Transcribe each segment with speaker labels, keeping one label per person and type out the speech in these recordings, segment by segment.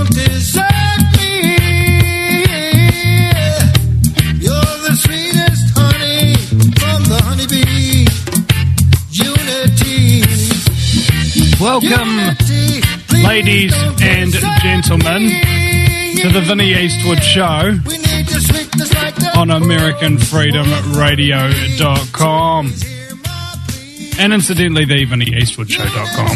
Speaker 1: don't desert me. You're the sweetest honey from the honeybee. Unity.
Speaker 2: Welcome,
Speaker 1: Unity,
Speaker 2: ladies and gentlemen, to the Vinnie Eastwood Show
Speaker 1: we need to sweep this like the
Speaker 2: on AmericanFreedomRadio.com and incidentally the VinnieEastwoodShow.com.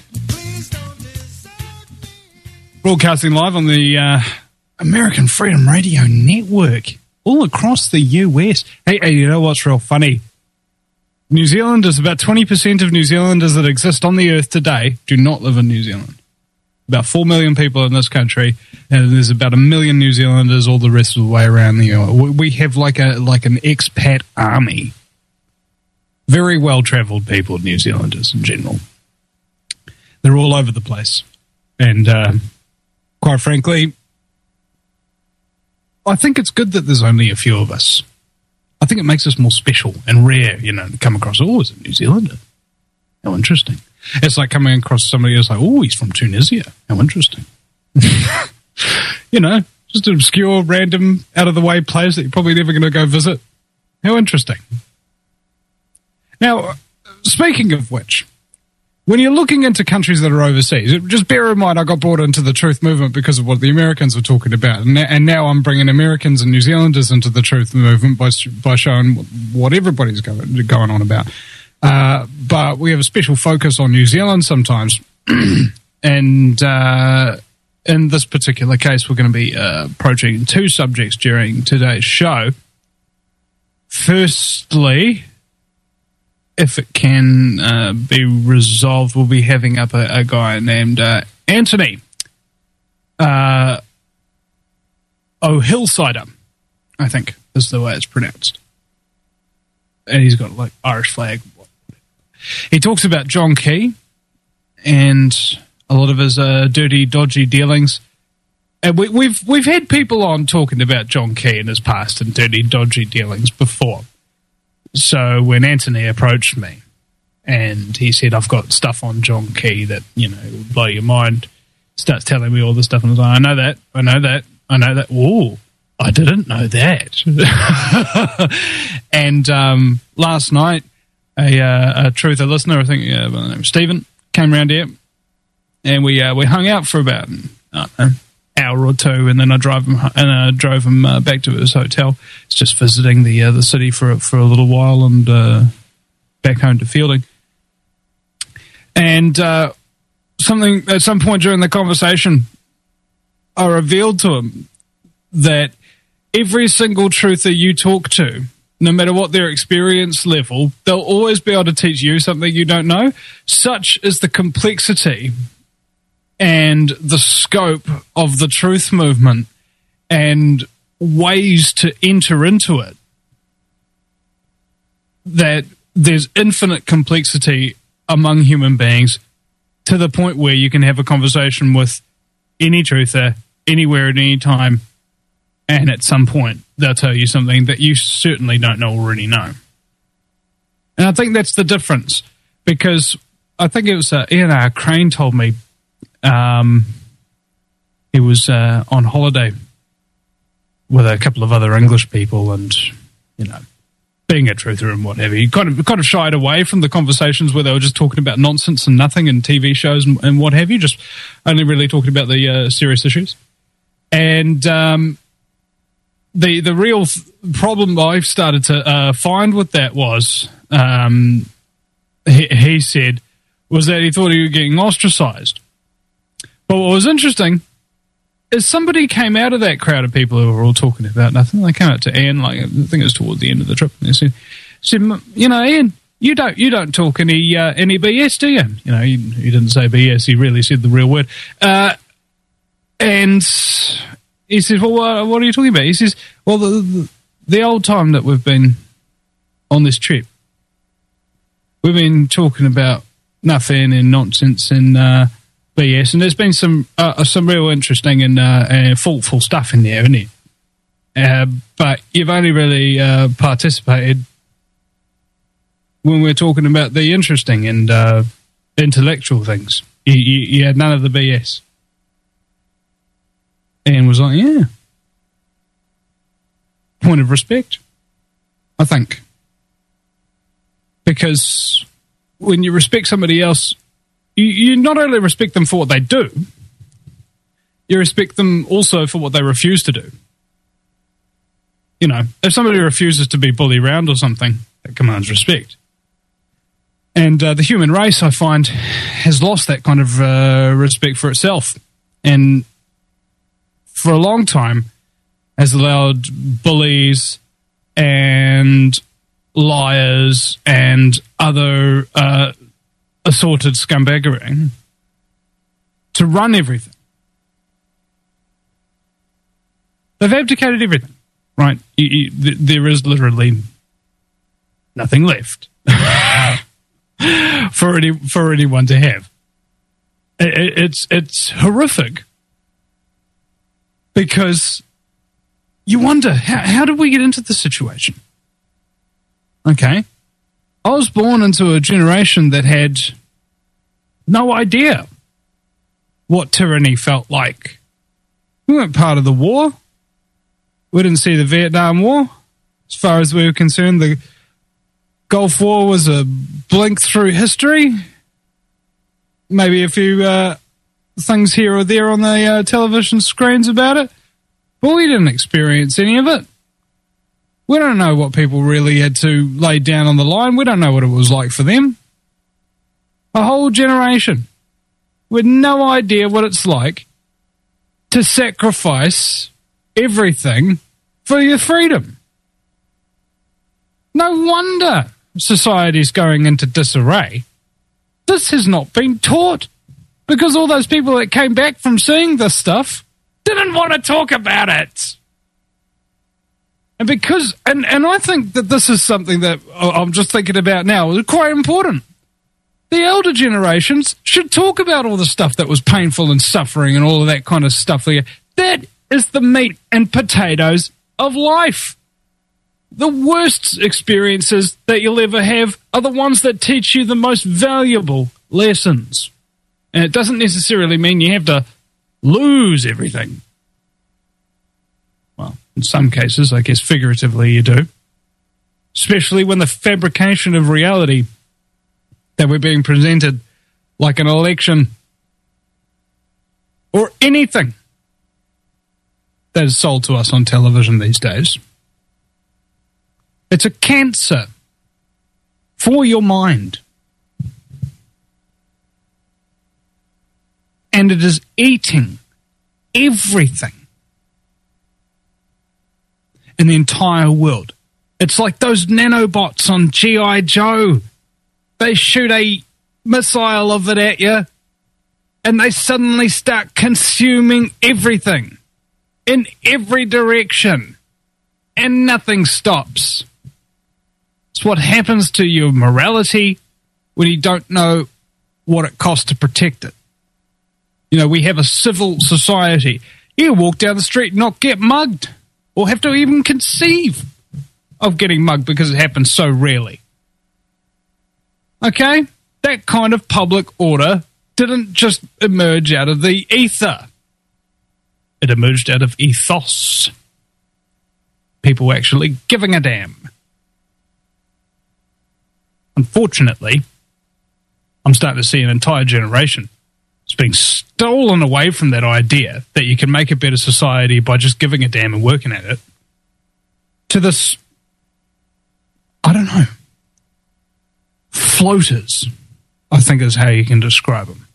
Speaker 2: Broadcasting live on the American Freedom Radio Network all across the US. Hey, you know what's real funny? New Zealanders, about 20% of New Zealanders that exist on the earth today do not live in New Zealand. About 4 million people in this country, and there's about 1 million New Zealanders all the rest of the way around the world. We have like an expat army. Very well-travelled people, New Zealanders in general. They're all over the place. And quite frankly, I think it's good that there's only a few of us. I think it makes us more special and rare, to come across, is a New Zealander. How interesting. It's like coming across somebody else like, he's from Tunisia. How interesting. Just an obscure, random, out-of-the-way place that you're probably never going to go visit. How interesting. Now, speaking of which, when you're looking into countries that are overseas, just bear in mind I got brought into the truth movement because of what the Americans were talking about. And now I'm bringing Americans and New Zealanders into the truth movement by showing what everybody's going on about. But we have a special focus on New Zealand sometimes. And in this particular case, we're going to be approaching two subjects during today's show. Firstly, if it can be resolved, we'll be having up a guy named Anthony O'Hillsider, I think is the way it's pronounced. And he's got like Irish flag. He talks about John Key and a lot of his dirty, dodgy dealings. And we've had people on talking about John Key in his past and dirty, dodgy dealings before. So when Anthony approached me and he said, I've got stuff on John Key that, will blow your mind, starts telling me all this stuff, and I was like, I know that. Ooh, I didn't know that. And last night, a truther listener, I think by the name of Stephen, came around here and we hung out for about, hour or two, and then I drove him back to his hotel. It's just visiting the city for a little while and back home to Fielding. And something at some point during the conversation, I revealed to him that every single truther you talk to, no matter what their experience level, they'll always be able to teach you something you don't know. Such is the complexity and the scope of the truth movement and ways to enter into it, that there's infinite complexity among human beings to the point where you can have a conversation with any truther, anywhere at any time, and at some point they'll tell you something that you certainly don't already know. And I think that's the difference, because I think it was Ian R. Crane told me he was on holiday with a couple of other English people, and being a truther and whatever, he kind of shied away from the conversations where they were just talking about nonsense and nothing and TV shows and what have you, just only really talking about the serious issues. And the real problem I've started to find with that was, he said, was that he thought he was getting ostracized. But what was interesting is somebody came out of that crowd of people who were all talking about nothing. They came out to Ian, I think it was towards the end of the trip, and they said, Ian, you don't talk any BS, do you? He didn't say BS. He really said the real word. And he says, well, what are you talking about? He says, well, the old time that we've been on this trip, we've been talking about nothing and nonsense and BS, and there's been some real interesting and thoughtful stuff in there, isn't it? But you've only really participated when we're talking about the interesting and intellectual things. You had none of the BS. was like, yeah. Point of respect, I think. Because when you respect somebody else, you not only respect them for what they do, you respect them also for what they refuse to do. You know, if somebody refuses to be bullied around or something, that commands respect. And the human race, I find, has lost that kind of respect for itself. And for a long time has allowed bullies and liars and other assorted scumbaggery to run everything. They've abdicated everything, right? There is literally nothing left for anyone to have. It's horrific because you wonder, how did we get into this situation? Okay. I was born into a generation that had no idea what tyranny felt like. We weren't part of the war. We didn't see the Vietnam War. As far as we were concerned, the Gulf War was a blink through history. Maybe a few things here or there on the television screens about it. But we didn't experience any of it. We don't know what people really had to lay down on the line. We don't know what it was like for them. A whole generation with no idea what it's like to sacrifice everything for your freedom. No wonder society's going into disarray. This has not been taught because all those people that came back from seeing this stuff didn't want to talk about it. And because, and I think that this is something that I'm just thinking about now, is quite important. The elder generations should talk about all the stuff that was painful and suffering and all of that kind of stuff. That is the meat and potatoes of life. The worst experiences that you'll ever have are the ones that teach you the most valuable lessons. And it doesn't necessarily mean you have to lose everything. Well, in some cases, I guess figuratively you do. Especially when the fabrication of reality that we're being presented, like an election or anything that is sold to us on television these days. It's a cancer for your mind. And it is eating everything in the entire world. It's like those nanobots on G.I. Joe. They shoot a missile of it at you, and they suddenly start consuming everything in every direction, and nothing stops. It's what happens to your morality when you don't know what it costs to protect it. You know, we have a civil society. You walk down the street and not get mugged, or have to even conceive of getting mugged because it happens so rarely. Okay? That kind of public order didn't just emerge out of the ether. It emerged out of ethos. People actually giving a damn. Unfortunately, I'm starting to see an entire generation that's being stolen away from that idea that you can make a better society by just giving a damn and working at it, to this, I don't know, floaters, I think is how you can describe them.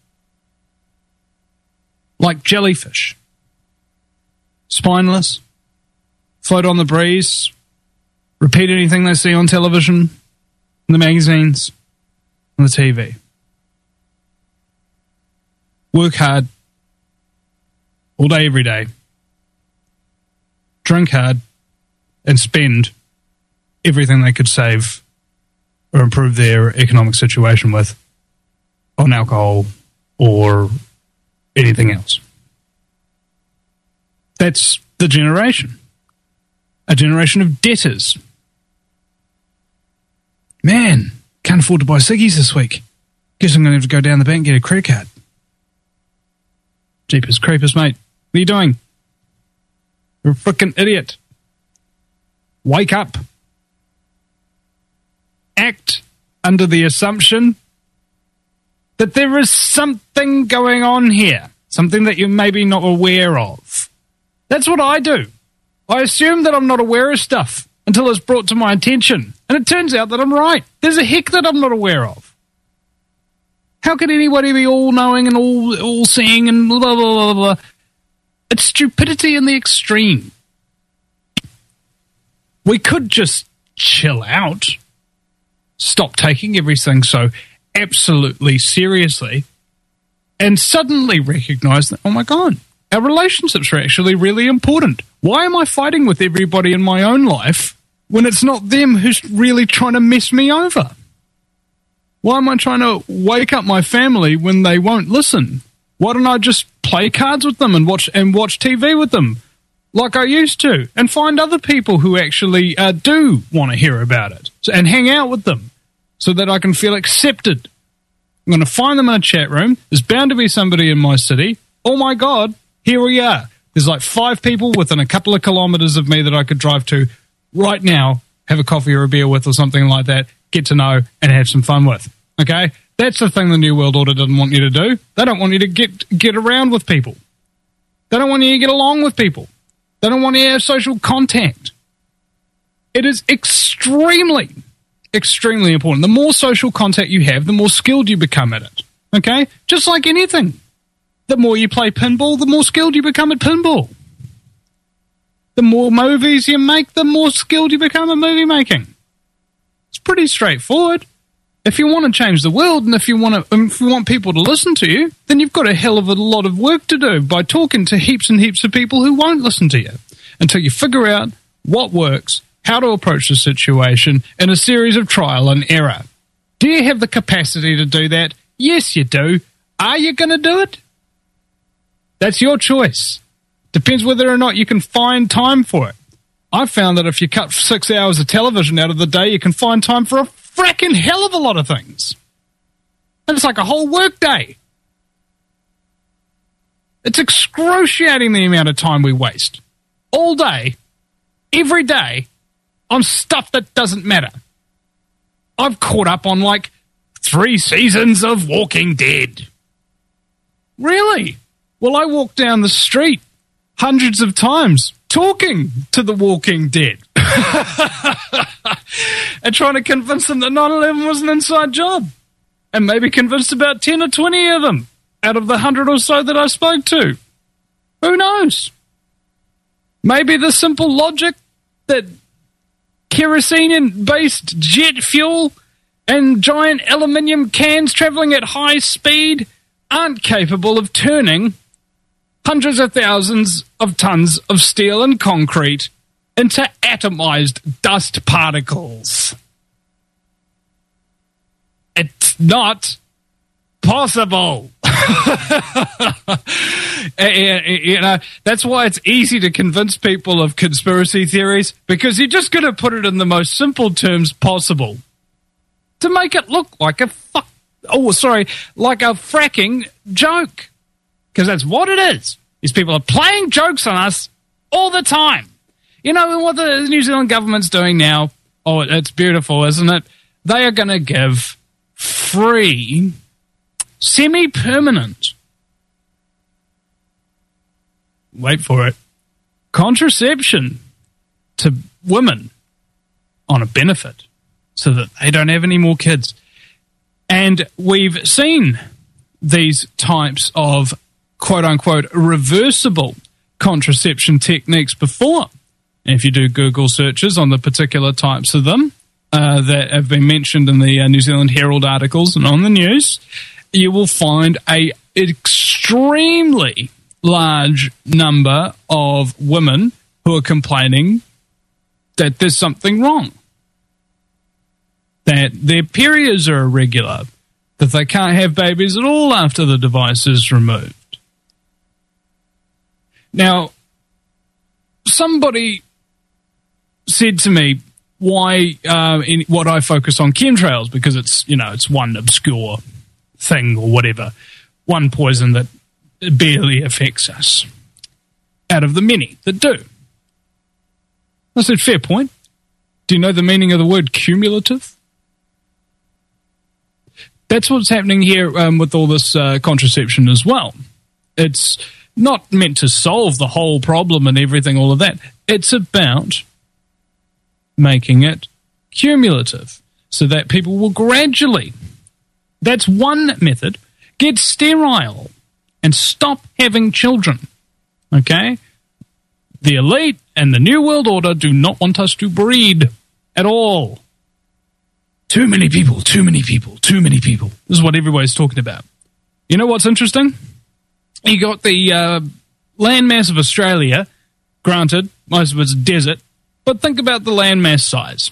Speaker 2: Like jellyfish. Spineless, float on the breeze, repeat anything they see on television, in the magazines, on the TV. Work hard, all day, every day. Drink hard, and spend everything they could save or improve their economic situation with on alcohol or anything else. That's the generation. A generation of debtors. Man, can't afford to buy ciggies this week. Guess I'm going to have to go down the bank and get a credit card. Jeepers creepers, mate. What are you doing? You're a freaking idiot. Wake up. Act under the assumption that there is something going on here, something that you're maybe not aware of. That's what I do. I assume that I'm not aware of stuff until it's brought to my attention, and it turns out that I'm right. There's a heck that I'm not aware of. How could anybody be all-knowing and all-seeing and blah, blah, blah, blah? It's stupidity in the extreme. We could just chill out, stop taking everything so absolutely seriously, and suddenly recognize that, oh my God, our relationships are actually really important. Why am I fighting with everybody in my own life when it's not them who's really trying to mess me over? Why am I trying to wake up my family when they won't listen? Why don't I just play cards with them and watch TV with them like I used to, and find other people who actually do want to hear about it, and hang out with them so that I can feel accepted? I'm going to find them in a chat room. There's bound to be somebody in my city. Oh my God, here we are. There's like 5 people within a couple of kilometers of me that I could drive to right now, have a coffee or a beer with or something like that, get to know and have some fun with. Okay? That's the thing the New World Order doesn't want you to do. They don't want you to get around with people. They don't want you to get along with people. They don't want you to have social contact. It is extremely, extremely important. The more social contact you have, the more skilled you become at it. Okay? Just like anything. The more you play pinball, the more skilled you become at pinball. The more movies you make, the more skilled you become at movie making. It's pretty straightforward. If you want to change the world, and if you want people to listen to you, then you've got a hell of a lot of work to do by talking to heaps and heaps of people who won't listen to you until you figure out what works, how to approach the situation in a series of trial and error. Do you have the capacity to do that? Yes, you do. Are you going to do it? That's your choice. Depends whether or not you can find time for it. I've found that if you cut 6 hours of television out of the day, you can find time for a fracking hell of a lot of things. And it's like a whole work day. It's excruciating the amount of time we waste. All day, every day, on stuff that doesn't matter. I've caught up on like 3 seasons of Walking Dead. Really? Well, I walk down the street hundreds of times talking to the Walking Dead. And trying to convince them that 9/11 was an inside job. And maybe convinced about 10 or 20 of them out of the 100 or so that I spoke to. Who knows? Maybe the simple logic that kerosene-based jet fuel and giant aluminium cans traveling at high speed aren't capable of turning hundreds of thousands of tons of steel and concrete into atomized dust particles. It's not possible. You know, that's why it's easy to convince people of conspiracy theories, because you're just going to put it in the most simple terms possible to make it look like like a fracking joke. Because that's what it is. These people are playing jokes on us all the time. You know what the New Zealand government's doing now? Oh, it's beautiful, isn't it? They are going to give free, semi-permanent, wait for it, contraception to women on a benefit so that they don't have any more kids. And we've seen these types of quote-unquote reversible contraception techniques before. And if you do Google searches on the particular types of them that have been mentioned in the New Zealand Herald articles and on the news, you will find an extremely large number of women who are complaining that there's something wrong, that their periods are irregular, that they can't have babies at all after the device is removed. Now, somebody said to me, why what I focus on chemtrails, because it's, you know, it's one obscure thing or whatever, one poison that barely affects us out of the many that do. I said, fair point. Do you know the meaning of the word cumulative? That's what's happening here with all this contraception as well. It's not meant to solve the whole problem and everything, all of that. It's about making it cumulative so that people will gradually, that's one method, get sterile and stop having children. Okay? The elite and the New World Order do not want us to breed at all. Too many people, too many people, too many people. This is what everybody's talking about. You know what's interesting? You got the landmass of Australia. Granted, most of it's desert, but think about the landmass size.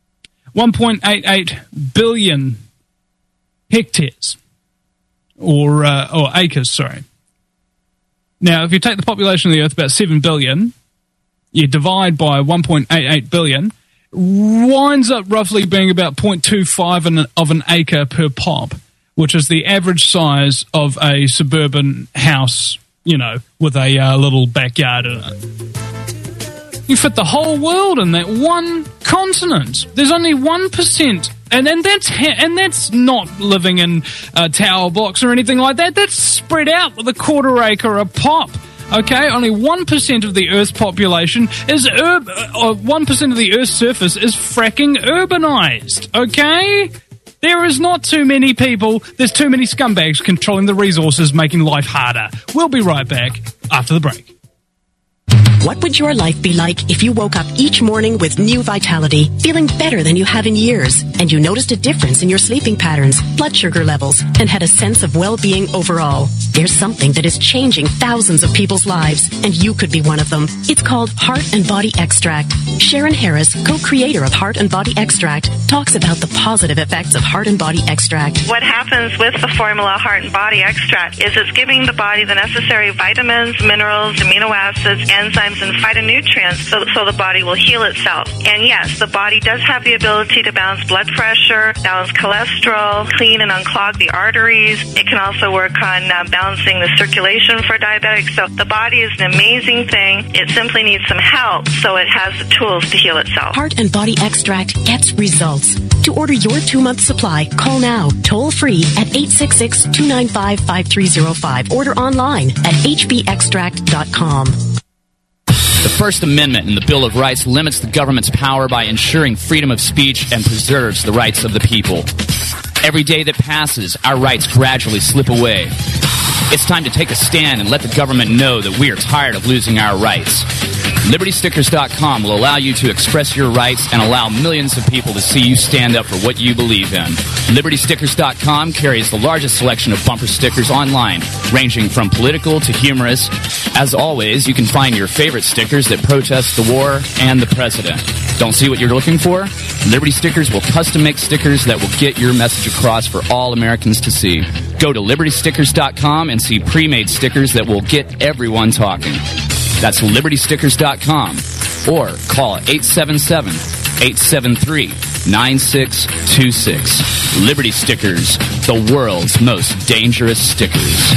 Speaker 2: 1.88 billion hectares, or acres, sorry. Now, if you take the population of the Earth, about 7 billion, you divide by 1.88 billion, winds up roughly being about 0.25 of an acre per pop, which is the average size of a suburban house, you know, with a little backyard in it. You fit the whole world in that one continent. There's only 1%, and that's not living in tower blocks or anything like that. That's spread out with a quarter acre a pop. Okay, only 1% of the Earth's population is 1% of the Earth's surface is fracking urbanized. Okay. There is not too many people. There's too many scumbags controlling the resources, making life harder. We'll be right back after the break.
Speaker 3: What would your life be like if you woke up each morning with new vitality, feeling better than you have in years, and you noticed a difference in your sleeping patterns, blood sugar levels, and had a sense of well-being overall? There's something that is changing thousands of people's lives, and you could be one of them. It's called Heart and Body Extract. Sharon Harris, co-creator of Heart and Body Extract, talks about the positive effects of Heart and Body Extract.
Speaker 4: What happens with the formula Heart and Body Extract is it's giving the body the necessary vitamins, minerals, amino acids, enzymes, and phytonutrients so the body will heal itself. And yes, the body does have the ability to balance blood pressure, balance cholesterol, clean and unclog the arteries. It can also work on balancing the circulation for diabetics. So the body is an amazing thing. It simply needs some help so it has the tools to heal itself. Heart and Body Extract gets results. To order your 2-month supply, call now, toll free at 866-295-5305. Order online at hbextract.com.
Speaker 5: The First Amendment in the Bill of Rights limits the government's power by ensuring freedom of speech and preserves the rights of the people. Every day that passes, our rights gradually slip away. It's time to take a stand and let the government know that we are tired of losing our rights. LibertyStickers.com will allow you to express your rights and allow millions of people to see you stand up for what you believe in. LibertyStickers.com carries the largest selection of bumper stickers online, ranging from political to humorous. As always, you can find your favorite stickers that protest the war and the president. Don't see what you're looking for? Liberty Stickers will custom make stickers that will get your message across for all Americans to see. Go to LibertyStickers.com and see pre-made stickers that will get everyone talking. That's LibertyStickers.com or call 877-873-9626. Liberty Stickers, the world's most dangerous stickers.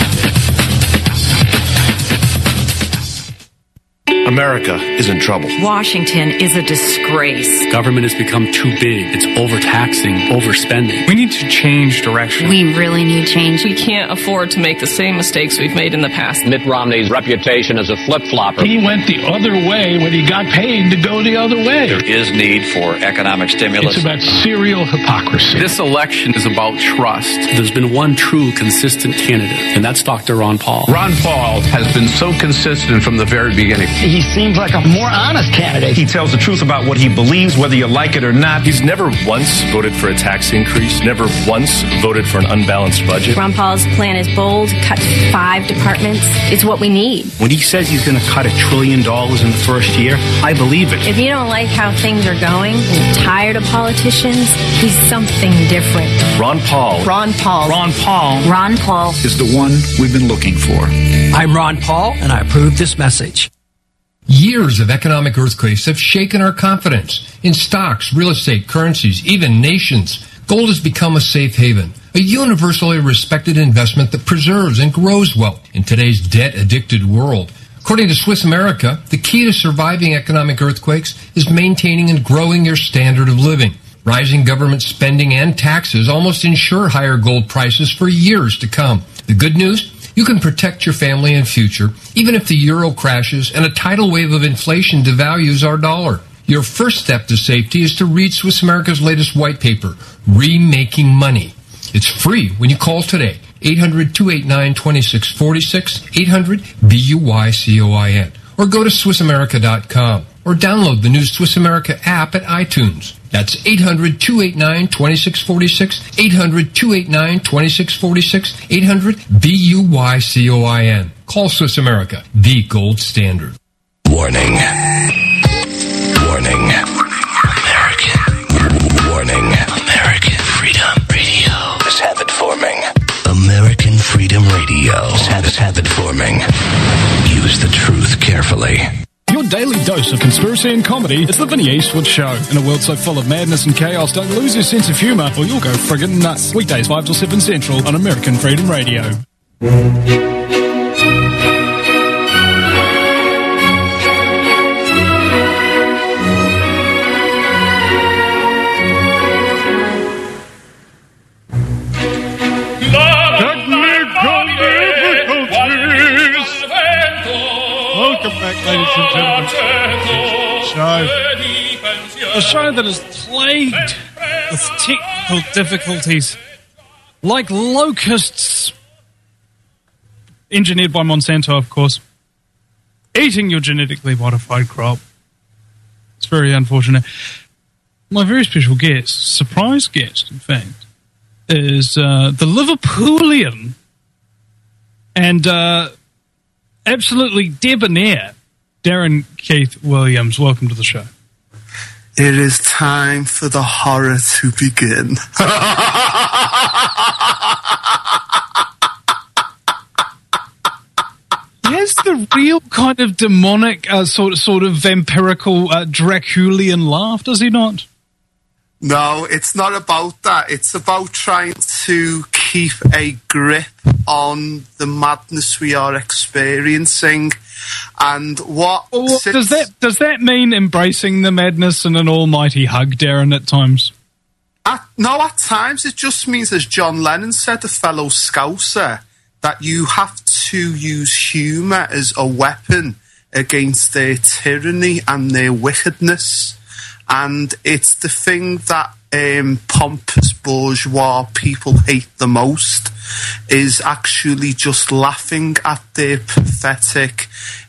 Speaker 6: America is in trouble.
Speaker 7: Washington is a disgrace.
Speaker 8: Government has become too big. It's overtaxing, overspending.
Speaker 9: We need to change direction.
Speaker 7: We really need change.
Speaker 10: We can't afford to make the same mistakes we've made in the past.
Speaker 11: Mitt Romney's reputation as a flip-flopper.
Speaker 12: He went the other way when he got paid to go the other way.
Speaker 11: There is need for economic stimulus.
Speaker 12: It's about serial hypocrisy.
Speaker 8: This election is about trust. There's been one true, consistent candidate, and that's Dr. Ron Paul.
Speaker 13: Ron Paul has been so consistent from the very beginning.
Speaker 12: He seems like a more honest candidate.
Speaker 13: He tells the truth about what he believes, whether you like it or not.
Speaker 6: He's never once voted for a tax increase, never once voted for an unbalanced budget.
Speaker 14: Ron Paul's plan is bold, cut 5 departments. It's what we need.
Speaker 15: When he says he's going to cut $1 trillion in the first year, I believe it.
Speaker 14: If you don't like how things are going and you're tired of politicians, he's something different.
Speaker 6: Ron Paul.
Speaker 14: Ron Paul.
Speaker 15: Ron Paul.
Speaker 14: Ron Paul
Speaker 16: is the one we've been looking for.
Speaker 17: I'm Ron Paul, and I approve this message.
Speaker 18: Years of economic earthquakes have shaken our confidence in stocks, real estate, currencies, even nations. Gold has become a safe haven, a universally respected investment that preserves and grows wealth in today's debt-addicted world. According to Swiss America, the key to surviving economic earthquakes is maintaining and growing your standard of living. Rising government spending and taxes almost ensure higher gold prices for years to come. The good news? You can protect your family and future, even if the euro crashes and a tidal wave of inflation devalues our dollar. Your first step to safety is to read Swiss America's latest white paper, Remaking Money. It's free when you call today. 800-289-2646, 800-BUYCOIN. Or go to SwissAmerica.com. Or download the new Swiss America app at iTunes. That's 800-289-2646, 800-289-2646, 800-BUYCOIN. Call Swiss America, the gold standard.
Speaker 9: Warning. Warning. American. Warning. American Freedom Radio is habit forming. American Freedom Radio is habit forming. Use the truth carefully.
Speaker 2: Your daily dose of conspiracy and comedy is the Vinny Eastwood Show. In a world so full of madness and chaos, don't lose your sense of humour or you'll go friggin' nuts. Weekdays 5 till 7 Central on American Freedom Radio.
Speaker 19: Welcome back, ladies and gentlemen.
Speaker 2: A show that is plagued with technical difficulties, like locusts, engineered by Monsanto, of course, eating your genetically modified crop. It's very unfortunate. My very special guest, surprise guest, in fact, is the Liverpoolian and absolutely debonair Darren Keith Williams. Welcome to the show.
Speaker 20: It is time for the horror to begin.
Speaker 2: He has the real kind of demonic, sort of vampirical Draculian laugh, does he not?
Speaker 20: No, it's not about that. It's about trying to keep a grip on the madness we are experiencing. And
Speaker 2: does that mean embracing the madness and an almighty hug, Darren, at times?
Speaker 20: At times it just means, as John Lennon said, a fellow Scouser, that you have to use humour as a weapon against their tyranny and their wickedness. And it's the thing that pompous bourgeois people hate the most, is actually just laughing at their pathetic,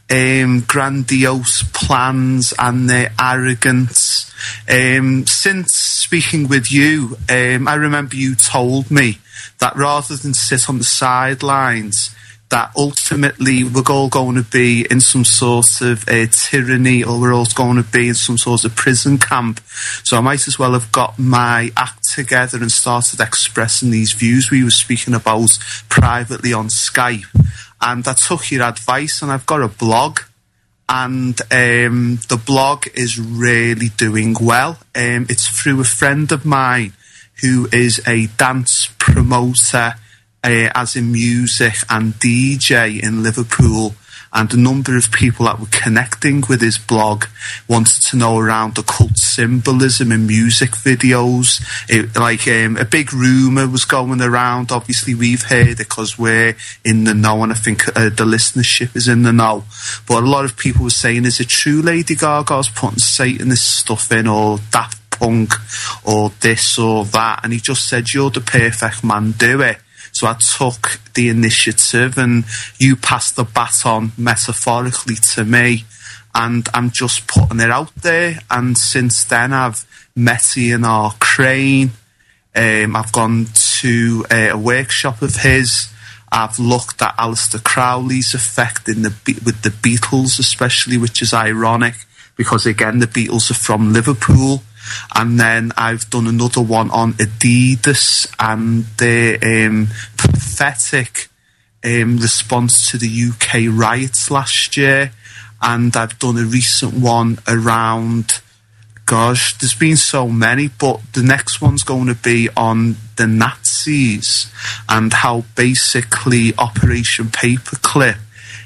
Speaker 20: grandiose plans and their arrogance. Since speaking with you, I remember you told me that rather than sit on the sidelines, that ultimately we're all going to be in some sort of tyranny, or we're all going to be in some sort of prison camp. So I might as well have got my act together and started expressing these views we were speaking about privately on Skype. And I took your advice, and I've got a blog. And the blog is really doing well. It's through a friend of mine who is a dance promoter, as in music and DJ in Liverpool, and a number of people that were connecting with his blog wanted to know around occult symbolism in music videos. A big rumour was going around. Obviously we've heard it because we're in the know, and I think the listenership is in the know. But a lot of people were saying, is it true Lady Gaga's putting Satanist stuff in, or Daft Punk, or this or that? And he just said, you're the perfect man, do it. So I took the initiative, and you passed the baton metaphorically to me, and I'm just putting it out there. And since then I've met Ian R. Crane, I've gone to a workshop of his, I've looked at Aleister Crowley's effect with the Beatles especially, which is ironic because again the Beatles are from Liverpool. And then I've done another one on Adidas and their pathetic response to the UK riots last year. And I've done a recent one around, gosh, there's been so many, but the next one's going to be on the Nazis and how basically Operation Paperclip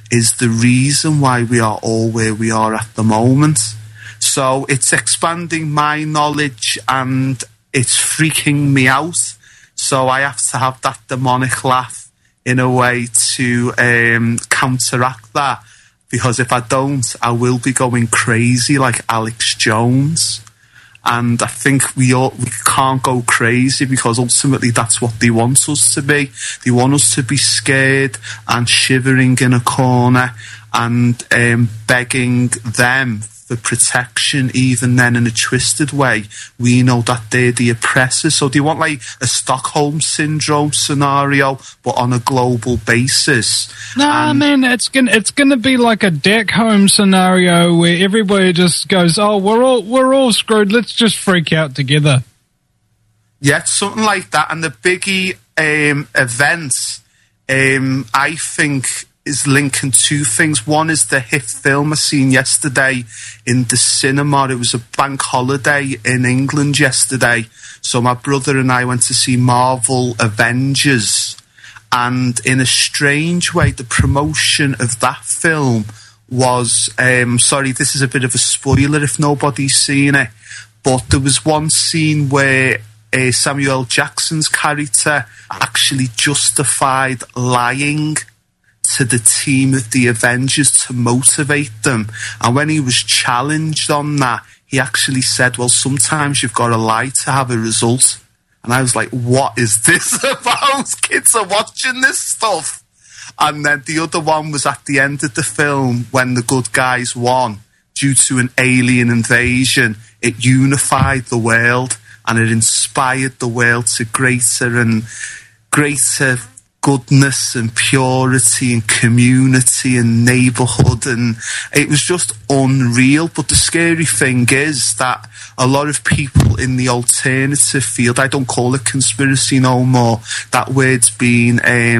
Speaker 20: is the reason why we are all where we are at the moment. So it's expanding my knowledge and it's freaking me out. So I have to have that demonic laugh in a way to counteract that. Because if I don't, I will be going crazy like Alex Jones. And I think we can't go crazy because ultimately that's what they want us to be. They want us to be scared and shivering in a corner and begging them for protection, even then in a twisted way. We know that they're the oppressors. So they want like a Stockholm Syndrome scenario, but on a global basis.
Speaker 2: Nah, man, it's gonna be like a deck home scenario where everybody just goes, "Oh, we're all screwed. Let's just freak out together."
Speaker 20: Yeah, something like that. And the Biggie events, I think, is linking two things. One is the hit film I seen yesterday in the cinema. It was a bank holiday in England yesterday. So my brother and I went to see Marvel Avengers. And in a strange way, the promotion of that film was, sorry, this is a bit of a spoiler if nobody's seen it, but there was one scene where Samuel Jackson's character actually justified lying to the team of the Avengers to motivate them. And when he was challenged on that, he actually said, well, sometimes you've got to lie to have a result. And I was like, what is this about? Kids are watching this stuff. And then the other one was at the end of the film when the good guys won due to an alien invasion. It unified the world and it inspired the world to greater and greater goodness and purity and community and neighbourhood, and it was just unreal. But the scary thing is that a lot of people in the alternative field, I don't call it conspiracy no more, that word's been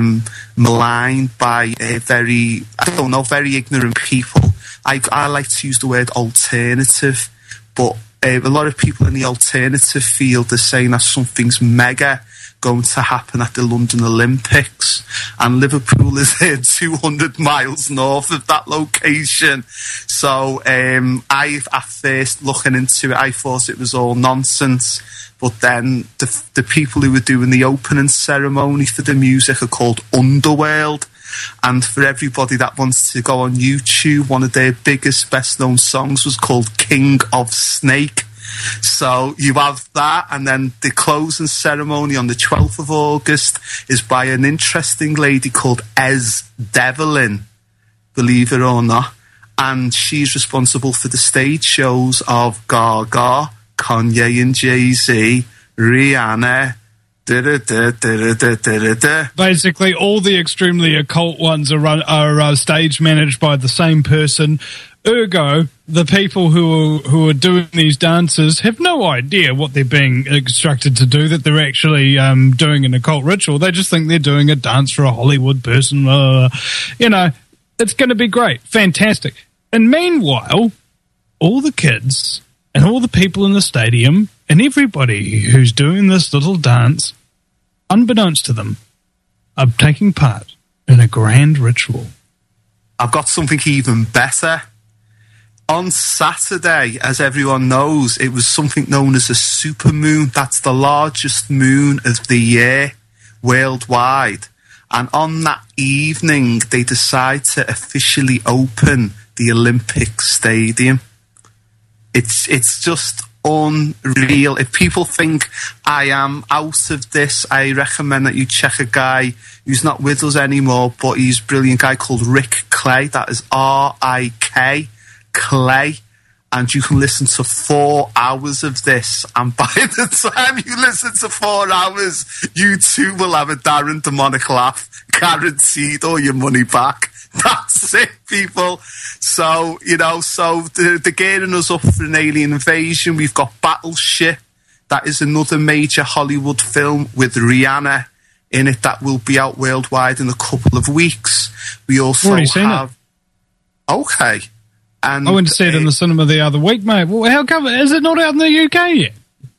Speaker 20: maligned by very ignorant people. I like to use the word alternative, but a lot of people in the alternative field are saying that something's mega going to happen at the London Olympics, and Liverpool is here 200 miles north of that location. So I, at first looking into it, I thought it was all nonsense, but then the people who were doing the opening ceremony for the music are called Underworld, and for everybody that wants to go on YouTube, one of their biggest, best known songs was called King of Snake. So you have that, and then the closing ceremony on the 12th of August is by an interesting lady called Ez Devlin, believe it or not, and she's responsible for the stage shows of Gaga, Kanye and Jay-Z, Rihanna.
Speaker 2: Basically, all the extremely occult ones are stage managed by the same person. Ergo, the people who are doing these dances have no idea what they're being instructed to do, that they're actually doing an occult ritual. They just think they're doing a dance for a Hollywood person. You know, it's going to be great. Fantastic. And meanwhile, all the kids and all the people in the stadium and everybody who's doing this little dance, unbeknownst to them, are taking part in a grand ritual.
Speaker 20: I've got something even better. On Saturday, as everyone knows, it was something known as a supermoon. That's the largest moon of the year worldwide. And on that evening, they decide to officially open the Olympic Stadium. It's just unreal. If people think I am out of this, I recommend that you check a guy who's not with us anymore, but he's a brilliant guy called Rick Clay. That is R-I-K, Clay. And you can listen to 4 hours of this. And by the time you listen to 4 hours, you too will have a Darren demonic laugh, guaranteed, or your money back. That's it, people. So, you know, they're gearing us up for an alien invasion. We've got Battleship. That is another major Hollywood film with Rihanna in it that will be out worldwide in a couple of weeks. We also have... Okay. And
Speaker 2: I went to see it in the cinema the other week, mate. Well, how come... Is it not out in the UK yet?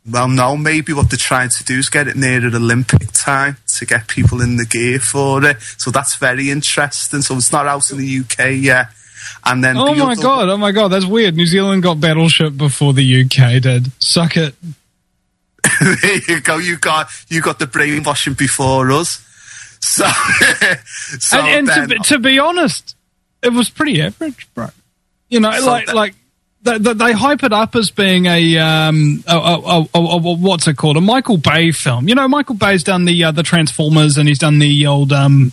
Speaker 20: Well, no, maybe what they're trying to do is get it nearer Olympic time to get people in the gear for it. So that's very interesting. So it's not out in the UK yet. And then
Speaker 2: oh my god, that's weird. New Zealand got Battleship before the UK did. Suck it.
Speaker 20: There you go. You got the brainwashing before us. So,
Speaker 2: and to be honest, it was pretty average, bro. You know, they hype it up as being a what's it called? A Michael Bay film. You know, Michael Bay's done the Transformers, and he's done the old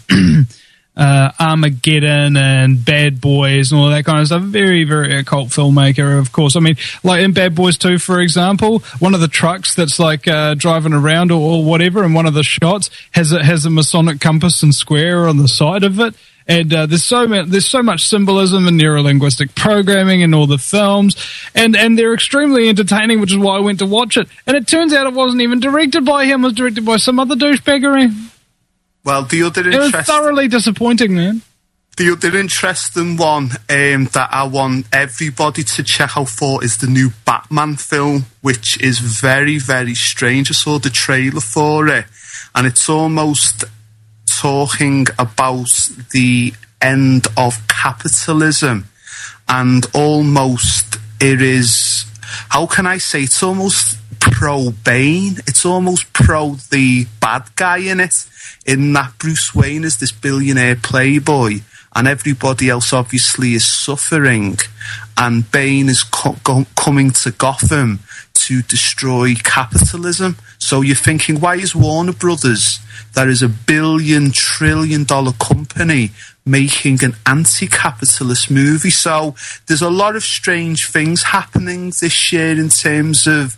Speaker 2: Armageddon and Bad Boys and all that kind of stuff. Very, very occult filmmaker, of course. I mean, like in Bad Boys 2, for example, one of the trucks that's like driving around or whatever, and one of the shots has a Masonic compass and square on the side of it. And there's so much symbolism and neurolinguistic programming in all the films, and they're extremely entertaining, which is why I went to watch it. And it turns out it wasn't even directed by him; it was directed by some other douchebaggery.
Speaker 20: Well, the other
Speaker 2: it was thoroughly disappointing, man.
Speaker 20: The other interesting one that I want everybody to check out for is the new Batman film, which is very, very strange. I saw the trailer for it, and it's almost talking about the end of capitalism, and almost it is, how can I say, it's almost pro-Bane. It's almost pro the bad guy in it, in that Bruce Wayne is this billionaire playboy and everybody else obviously is suffering, and Bane is coming to Gotham to destroy capitalism. So you're thinking, why is Warner Brothers, that is $1 billion, trillion company, making an anti-capitalist movie? So there's a lot of strange things happening this year in terms of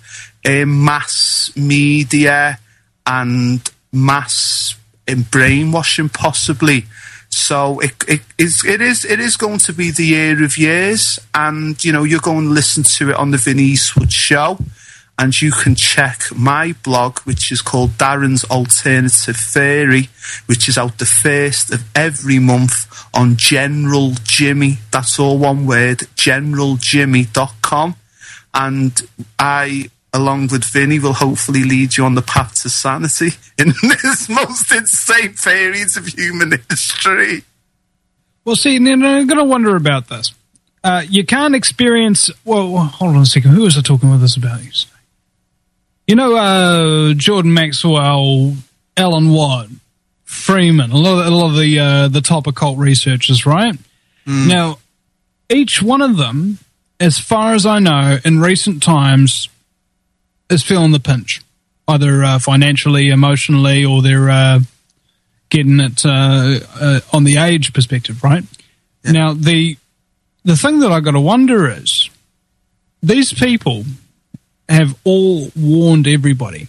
Speaker 20: mass media and mass brainwashing, possibly. So it is going to be the year of years, and you know, you're going to listen to it on the Vinny Eastwood Show, and you can check my blog, which is called Darren's Alternative Theory, which is out the first of every month on General Jimmy. That's all one word, generaljimmy.com, and I, along with Vinny, will hopefully lead you on the path to sanity in this most insane periods of human history.
Speaker 2: Well, see, I'm going to wonder about this. You can't experience... Well, hold on a second. Who was I talking with us about yesterday? You know, Jordan Maxwell, Alan Watt, Freeman, a lot of the top occult researchers, right? Mm. Now, each one of them, as far as I know, in recent times, is feeling the pinch, either financially, emotionally, or they're getting it on the age perspective, right? Yeah. Now, the thing that I got to wonder is, these people have all warned everybody,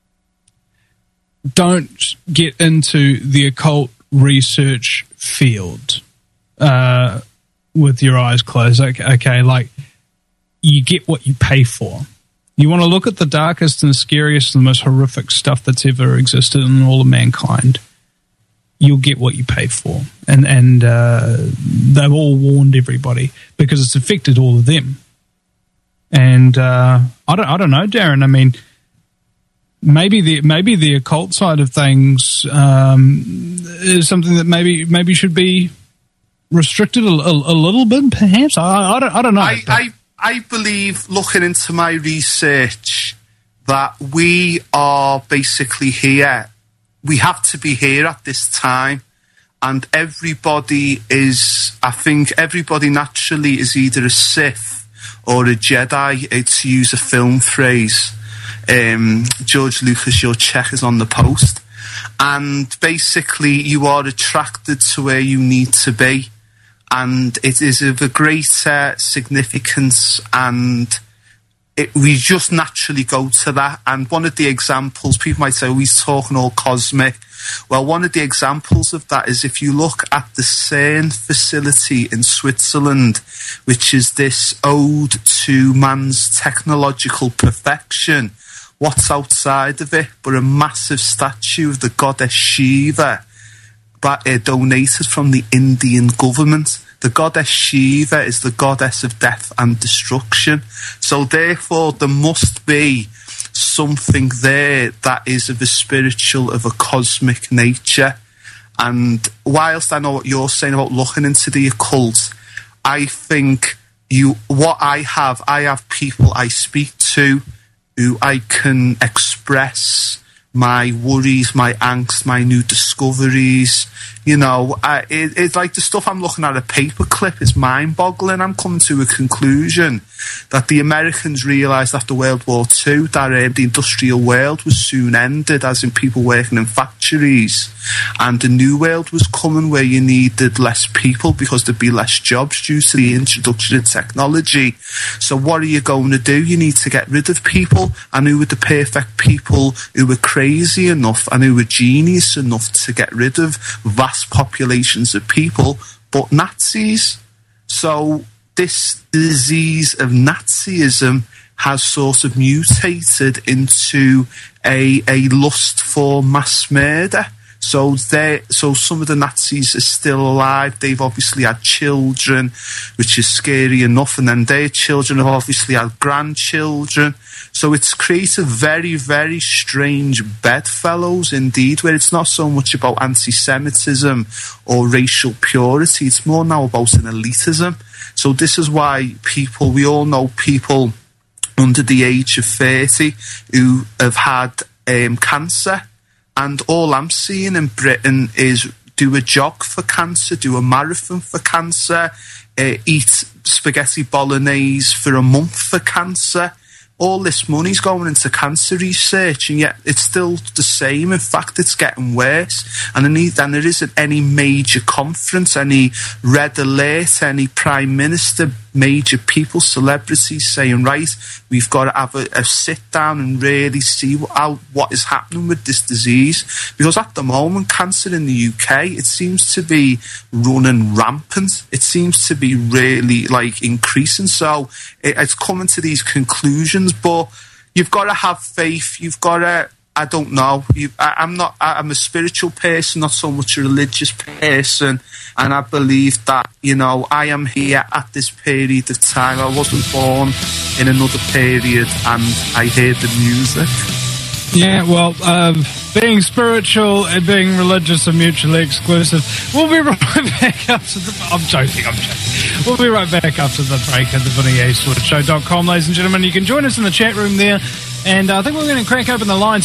Speaker 2: don't get into the occult research field with your eyes closed. Okay, like, you get what you pay for. You want to look at the darkest and the scariest and the most horrific stuff that's ever existed in all of mankind, you'll get what you pay for. And they've all warned everybody because it's affected all of them. And I don't know, Darren. I mean, maybe the occult side of things is something that maybe should be restricted a little bit, perhaps. I don't know.
Speaker 20: I believe, looking into my research, that we are basically here. We have to be here at this time, and everybody is, I think everybody naturally is either a Sith or a Jedi, to use a film phrase. George Lucas, your check is on the post. And basically you are attracted to where you need to be. And it is of a greater significance, and we just naturally go to that. And one of the examples, people might say, he's talking all cosmic. Well, one of the examples of that is if you look at the CERN facility in Switzerland, which is this ode to man's technological perfection. What's outside of it but a massive statue of the goddess Shiva, donated from the Indian government. The goddess Shiva is the goddess of death and destruction. So therefore there must be something there that is of a spiritual, of a cosmic nature. And whilst I know what you're saying about looking into the occult, I think I have people I speak to who I can express my worries, my angst, my new discoveries. You know, it's like the stuff I'm looking at a paperclip is mind-boggling. I'm coming to a conclusion that the Americans realised after World War II that the industrial world was soon ended, as in people working in factories, and the new world was coming where you needed less people because there'd be less jobs due to the introduction of technology. So what are you going to do? You need to get rid of people, and who were the perfect people who were crazy enough and who were genius enough to get rid of vast populations of people, but Nazis. So this disease of Nazism has sort of mutated into a lust for mass murder. So some of the Nazis are still alive. They've obviously had children, which is scary enough, and then their children have obviously had grandchildren. So it's created very, very strange bedfellows indeed, where it's not so much about anti-Semitism or racial purity. It's more now about an elitism. So this is why we all know people under the age of 30 who have had cancer. And all I'm seeing in Britain is do a jog for cancer, do a marathon for cancer, eat spaghetti bolognese for a month for cancer. All this money's going into cancer research, and yet it's still the same. In fact, it's getting worse. And there isn't any major conference, any red alert, any prime minister, major people, celebrities saying, right, we've got to have a sit down and really see what is happening with this disease. Because at the moment, cancer in the UK, it seems to be running rampant. It seems to be really increasing. So it's coming to these conclusions, but you've got to have faith. You've got to, I don't know. I'm a spiritual person, not so much a religious person. And I believe that, I am here at this period of time. I wasn't born in another period, and I hear the music.
Speaker 2: Yeah, well, being spiritual and being religious are mutually exclusive. We'll be right back after I'm joking. We'll be right back after the break at the VinnyEastwoodShow.com, ladies and gentlemen. You can join us in the chat room there. And I think we're going to crack open the lines.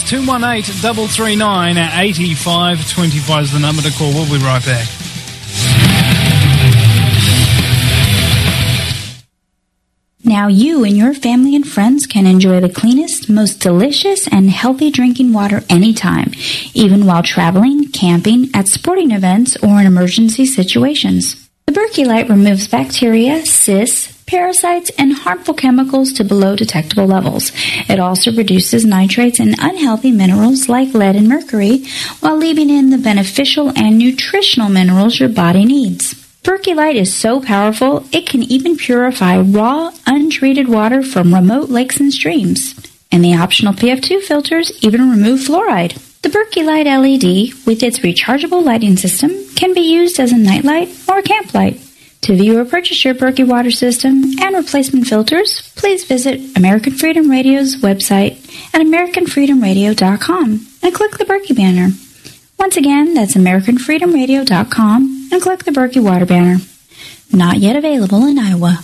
Speaker 2: 218-339-8525 is the number to call. We'll be right back.
Speaker 21: Now you and your family and friends can enjoy the cleanest, most delicious, and healthy drinking water anytime, even while traveling, camping, at sporting events, or in emergency situations. The Berkey Light removes bacteria, cysts, parasites, and harmful chemicals to below detectable levels. It also reduces nitrates and unhealthy minerals like lead and mercury, while leaving in the beneficial and nutritional minerals your body needs. Berkey Light is so powerful, it can even purify raw, untreated water from remote lakes and streams. And the optional PF2 filters even remove fluoride. The Berkey Light LED, with its rechargeable lighting system, can be used as a nightlight or a camp light. To view or purchase your Berkey water system and replacement filters, please visit American Freedom Radio's website at AmericanFreedomRadio.com and click the Berkey banner. Once again, that's AmericanFreedomRadio.com and click the Berkey water banner. Not yet available in Iowa.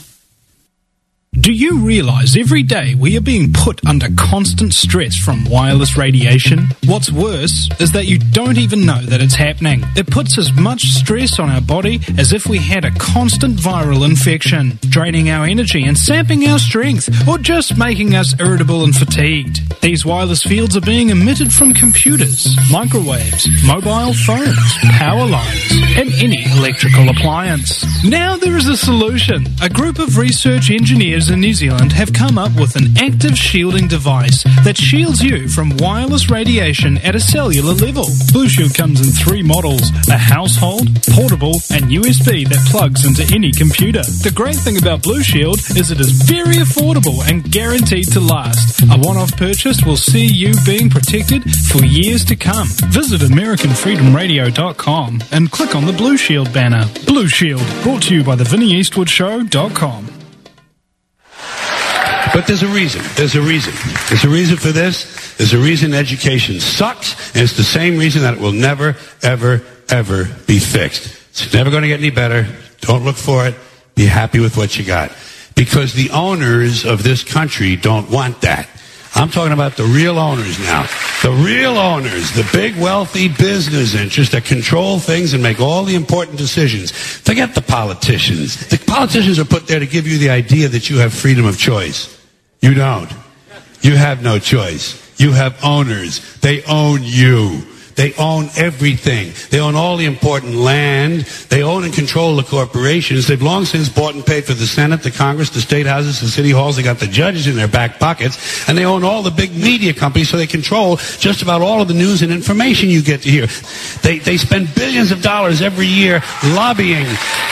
Speaker 2: Do you realize every day we are being put under constant stress from wireless radiation? What's worse is that you don't even know that it's happening. It puts as much stress on our body as if we had a constant viral infection, draining our energy and sapping our strength, or just making us irritable and fatigued. These wireless fields are being emitted from computers, microwaves, mobile phones, power lines, and any electrical appliance. Now there is a solution. A group of research engineers in New Zealand have come up with an active shielding device that shields you from wireless radiation at a cellular level. Blue Shield comes in 3 models: a household, portable, and USB that plugs into any computer. The great thing about Blue Shield is it is very affordable and guaranteed to last. A one-off purchase will see you being protected for years to come. Visit AmericanFreedomRadio.com and click on the Blue Shield banner. Blue Shield, brought to you by the VinnyEastwoodShow.com.
Speaker 1: But there's a reason. There's a reason. There's a reason for this. There's a reason education sucks, and it's the same reason that it will never, ever, ever be fixed. It's never going to get any better. Don't look for it. Be happy with what you got. Because the owners of this country don't want that. I'm talking about the real owners now. The real owners, the big wealthy business interests that control things and make all the important decisions. Forget the politicians. The politicians are put there to give you the idea that you have freedom of choice. You don't. You have no choice. You have owners. They own you. They own everything. They own all the important land. They own and control the corporations. They've long since bought and paid for the Senate, the Congress, the state houses, the city halls. They got the judges in their back pockets. And they own all the big media companies, so they control just about all of the news and information you get to hear. They spend billions of dollars every year lobbying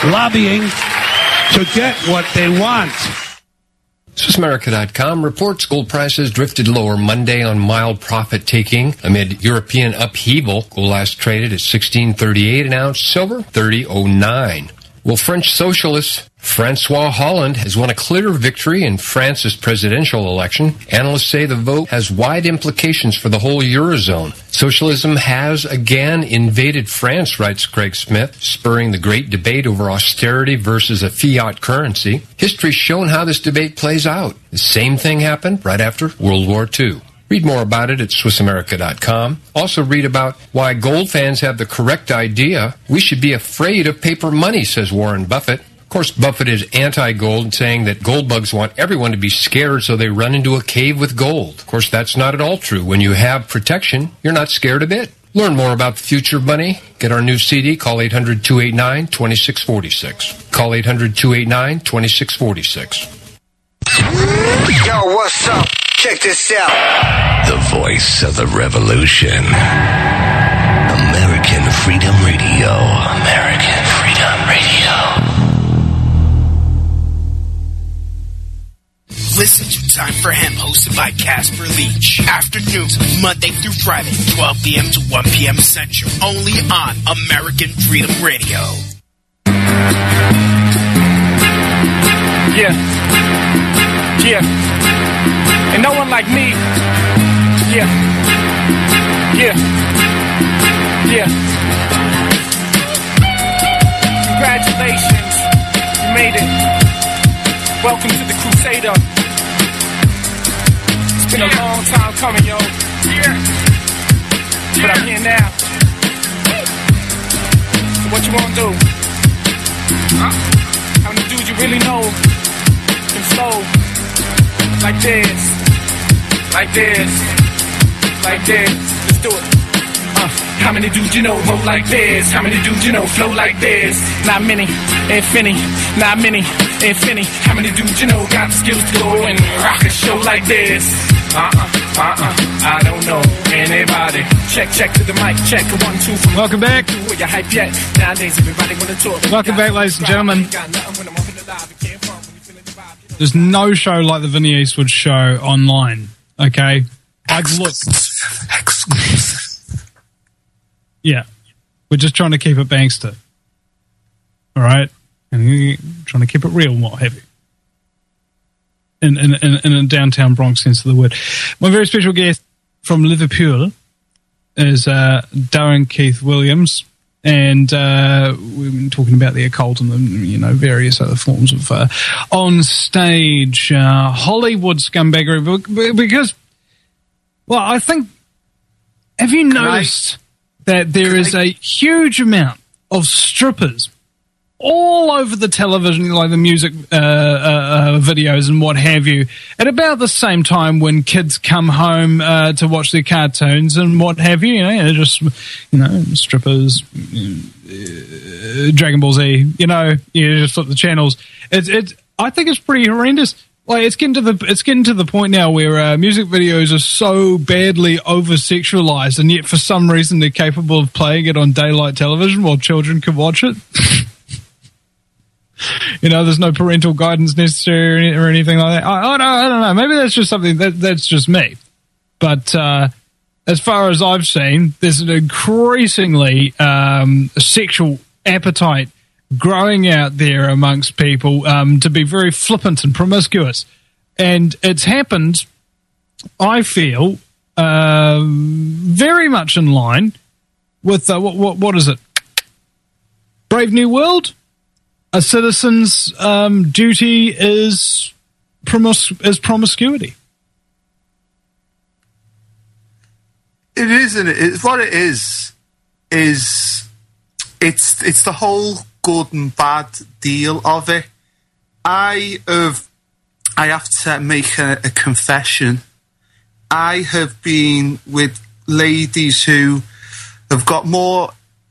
Speaker 1: to get what they want.
Speaker 18: SwissAmerica.com reports gold prices drifted lower Monday on mild profit-taking amid European upheaval. Gold last traded at $16.38 an ounce, silver $30.09. Well, French socialist Francois Hollande has won a clear victory in France's presidential election. Analysts say the vote has wide implications for the whole Eurozone. Socialism has again invaded France, writes Craig Smith, spurring the great debate over austerity versus a fiat currency. History's shown how this debate plays out. The same thing happened right after World War II. Read more about it at SwissAmerica.com. Also read about why gold fans have the correct idea. We should be afraid of paper money, says Warren Buffett. Of course, Buffett is anti-gold, saying that gold bugs want everyone to be scared so they run into a cave with gold. Of course, that's not at all true. When you have protection, you're not scared a bit. Learn more about the future of money. Get our new CD. Call 800-289-2646. Call 800-289-2646.
Speaker 9: Yo, what's up? Check this out. The voice of the revolution. American Freedom Radio. American Freedom Radio.
Speaker 22: Listen to Time for Him, hosted by Casper Leach. Afternoons, Monday through Friday, 12 p.m. to 1 p.m. Central. Only on American Freedom Radio.
Speaker 23: Yeah. And no one like me. Yeah. Congratulations. You made it. Welcome to the Crusader. It's been a long time coming, yo. But I'm here now. So what you wanna do? How many dudes you really know can flow like this? Like this. Let's do it. How many dudes you know vote like this? How many dudes you know flow like this? Not many, infinity. Not many, infinity. How many dudes you know got the skills to go and rock a show like this? I don't know anybody. Check to the mic. Check 1, 2.
Speaker 2: Welcome back.
Speaker 23: You hype yet? Nowadays everybody wanna talk.
Speaker 2: Welcome back, ladies and gentlemen. There's no show like the Vinny Eastwood Show online. Okay, I've looked. Yeah, we're just trying to keep it bankster. All right, and we're trying to keep it real and what have you. In a downtown Bronx sense of the word. My very special guest from Liverpool is Darren Keith Williams, and we've been talking about the occult and the, various other forms of on stage Hollywood scumbaggery. Because, well, I think, have you noticed that there is a huge amount of strippers all over the television, like the music videos and what have you, at about the same time when kids come home to watch their cartoons and what have you, just, strippers, Dragon Ball Z, you just flip the channels. I think it's pretty horrendous. Like, it's getting to the point now where music videos are so badly over-sexualized, and yet for some reason they're capable of playing it on daylight television while children can watch it. There's no parental guidance necessary or anything like that. I don't know. Maybe that's just something that's just me. But as far as I've seen, there's an increasingly sexual appetite growing out there amongst people to be very flippant and promiscuous. And it's happened, I feel, very much in line with, what is it? Brave New World? A citizen's duty is promiscuity.
Speaker 20: It isn't it? What it is it's the whole good and bad deal of it. I have to make a confession. I have been with ladies who have got more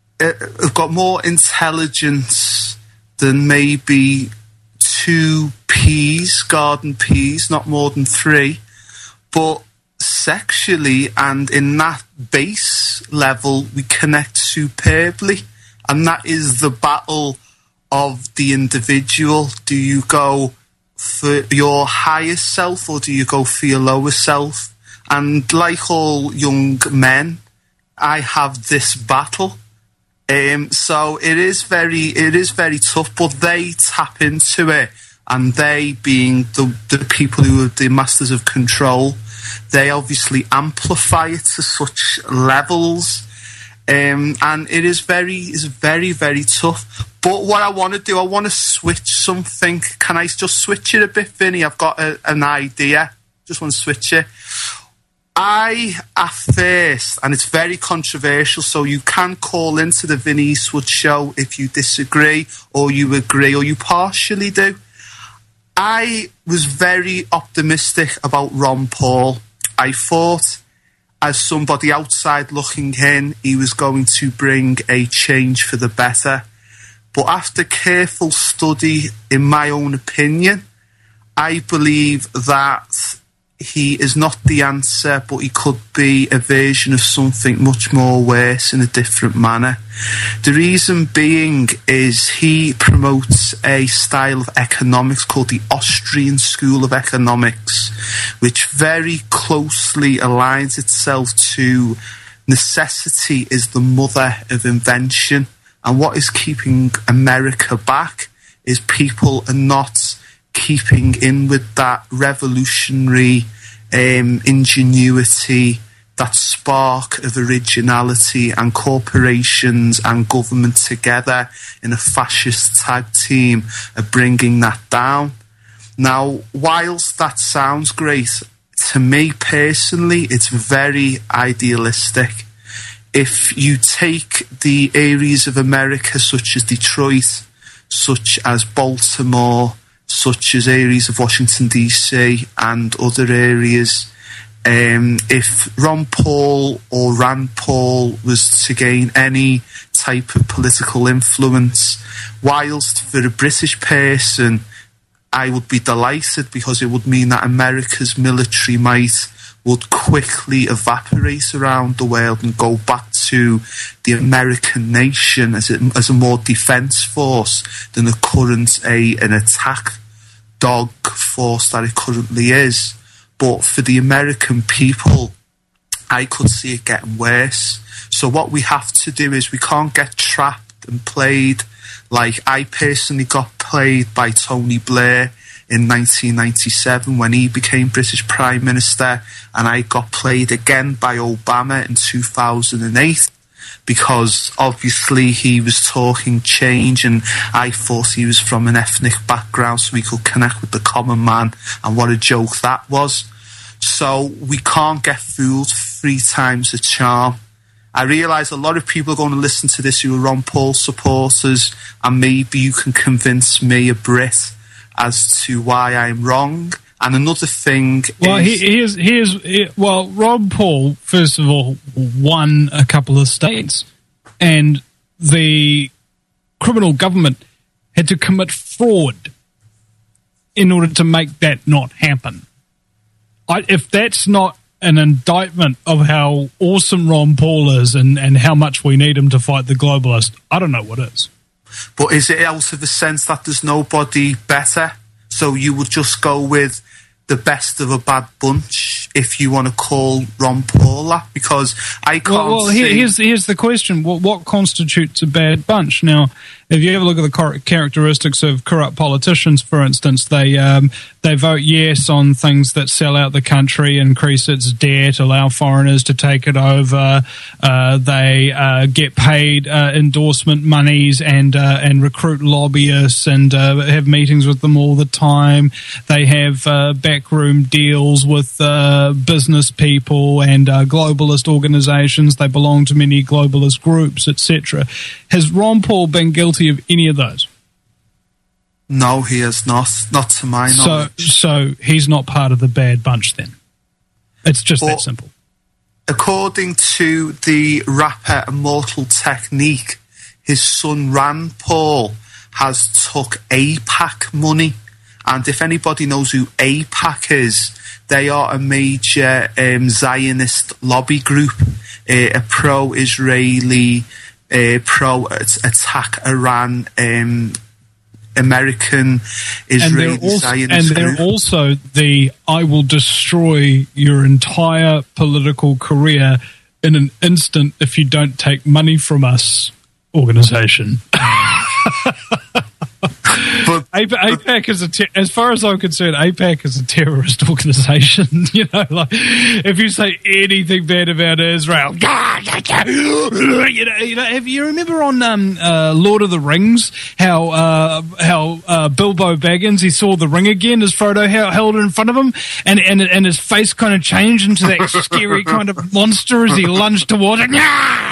Speaker 20: intelligence than maybe 2 peas, garden peas, not more than 3, but sexually and in that base level we connect superbly, and that is the battle of the individual. Do you go for your higher self or do you go for your lower self? And like all young men, I have this battle. So it is very tough, but they tap into it, and they, being the people who are the masters of control, they obviously amplify it to such levels, and it is very, very tough. But what I want to do, I want to switch something. Can I just switch it a bit, Vinny? I've got an idea. Just want to switch it. At first, and it's very controversial, so you can call into the Vinny Eastwood show if you disagree or you agree or you partially do. I was very optimistic about Ron Paul. I thought, as somebody outside looking in, he was going to bring a change for the better. But after careful study, in my own opinion, I believe that he is not the answer, but he could be a version of something much more worse in a different manner. The reason being is he promotes a style of economics called the Austrian School of Economics, which very closely aligns itself to necessity is the mother of invention. And what is keeping America back is people are not keeping in with that revolutionary ingenuity, that spark of originality, and corporations and government together in a fascist tag team are bringing that down. Now, whilst that sounds great, to me personally, it's very idealistic. If you take the areas of America such as Detroit, such as Baltimore, such as areas of Washington, D.C. and other areas, if Ron Paul or Rand Paul was to gain any type of political influence, whilst for a British person I would be delighted because it would mean that America's military might would quickly evaporate around the world and go back to the American nation as a more defence force than a current an attack dog force that it currently is. But for the American people, I could see it getting worse. So what we have to do is we can't get trapped and played like I personally got played by Tony Blair in 1997 when he became British Prime Minister, and I got played again by Obama in 2008 because obviously he was talking change and I thought he was from an ethnic background so we could connect with the common man, and what a joke that was. So we can't get fooled 3 times the charm. I realise a lot of people are going to listen to this who are Ron Paul supporters, and maybe you can convince me, a Brit, as to why I'm wrong. And another thing well, Ron Paul, first of all, won a couple of states, and the criminal government had to commit fraud in order to make that not happen. If that's not an indictment of how awesome Ron Paul is and how much we need him to fight the globalists, I don't know what is. But is it out of the sense that there's nobody better? So you would just go with the best of a bad bunch if you want to call Ron Paul that, because I can't.
Speaker 2: Well, here's the question: what constitutes a bad bunch? Now, if you ever look at the characteristics of corrupt politicians, for instance, they vote yes on things that sell out the country, increase its debt, allow foreigners to take it over. They get paid endorsement monies and recruit lobbyists and have meetings with them all the time. They have backroom deals with business people and globalist organizations. They belong to many globalist groups, etc. Has Ron Paul been guilty of any of those?
Speaker 20: No, he has not. Not to my knowledge.
Speaker 2: So he's not part of the bad bunch then? It's just that simple.
Speaker 20: According to the rapper Immortal Technique, his son Rand Paul has took AIPAC money. And if anybody knows who AIPAC is, they are a major Zionist lobby group, a pro-Israeli, pro-attack Iran, American Israeli Zionist group. And they're also the I will destroy your entire political career in an instant if you don't take money from us organization. But AIPAC is as far as I'm concerned, AIPAC is a terrorist organization. You know, like if you say anything bad about Israel, you know. Have you remember on Lord of the Rings how Bilbo Baggins, he saw the ring again as Frodo held it in front of him, and his face kind of changed into that scary kind of monster as he lunged towards it.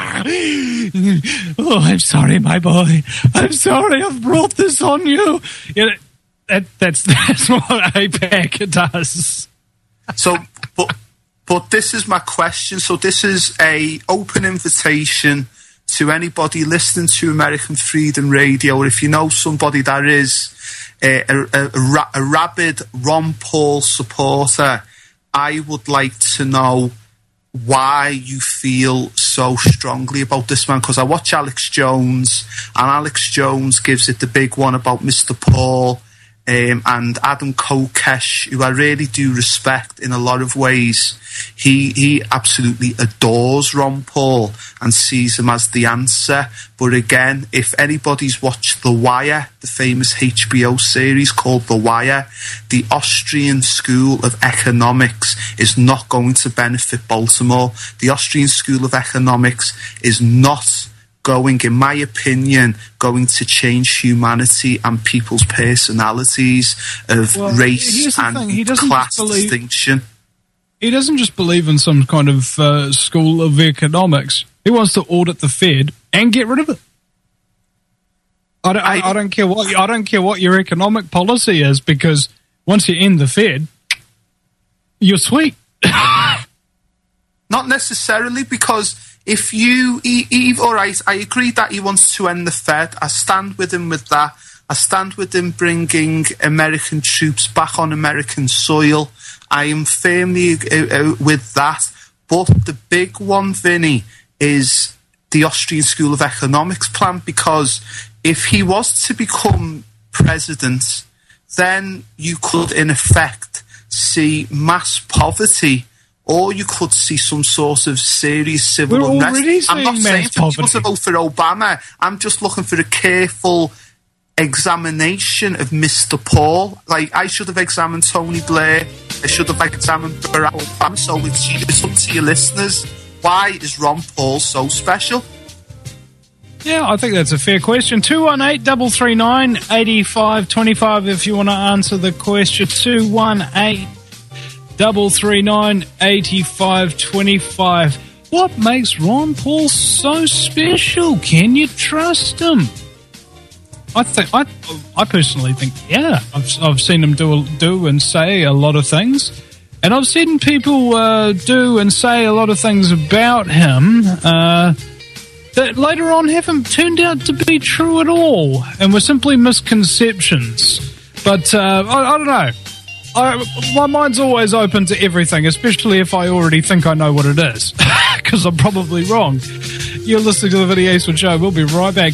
Speaker 20: Oh, I'm sorry, my boy. I'm sorry, I've brought this on you. You know, that's what AIPAC does. So, but this is my question. So this is a open invitation to anybody listening to American Freedom Radio, or if you know somebody that is a rabid Ron Paul supporter, I would like to know why you feel so strongly about this man, because I watch Alex Jones, and Alex Jones gives it the big one about Mr. Paul, and Adam Kokesh, who I really do respect in a lot of ways. He absolutely adores Ron Paul and sees him as the answer. But again, if anybody's watched The Wire, the famous HBO series called The Wire, the Austrian School of Economics is not going to benefit Baltimore. The Austrian School of Economics is not going, in my opinion, going to change humanity and people's personalities of race and class distinction.
Speaker 2: He doesn't just believe in some kind of school of economics. He wants to audit the Fed and get rid of it. I don't care what your economic policy is, because once you end the Fed, you're sweet.
Speaker 20: Not necessarily, because if you, all right, I agree that he wants to end the Fed. I stand with him with that. I stand with him bringing American troops back on American soil. I am firmly with that. But the big one, Vinny, is the Austrian School of Economics plan, because if he was to become president, then you could, in effect, see mass poverty, or you could see some sort of serious civil unrest. I'm not saying for people to vote for Obama. I'm just looking for a careful examination of Mr. Paul. Like, I should have examined Tony Blair. I should have examined Barack Obama. So it's up to your listeners. Why is Ron Paul so special?
Speaker 2: Yeah, I think that's a fair question. 218-339-8525 if you want to answer the question. 218-339-8525. What makes Ron Paul so special? Can you trust him? I personally think, yeah. I've seen him do and say a lot of things, and I've seen people do and say a lot of things about him that later on haven't turned out to be true at all, and were simply misconceptions. But I don't know. My mind's always open to everything, especially if I already think I know what it is, because I'm probably wrong. You're listening to the Vinny Eastwood Show. We'll be right back.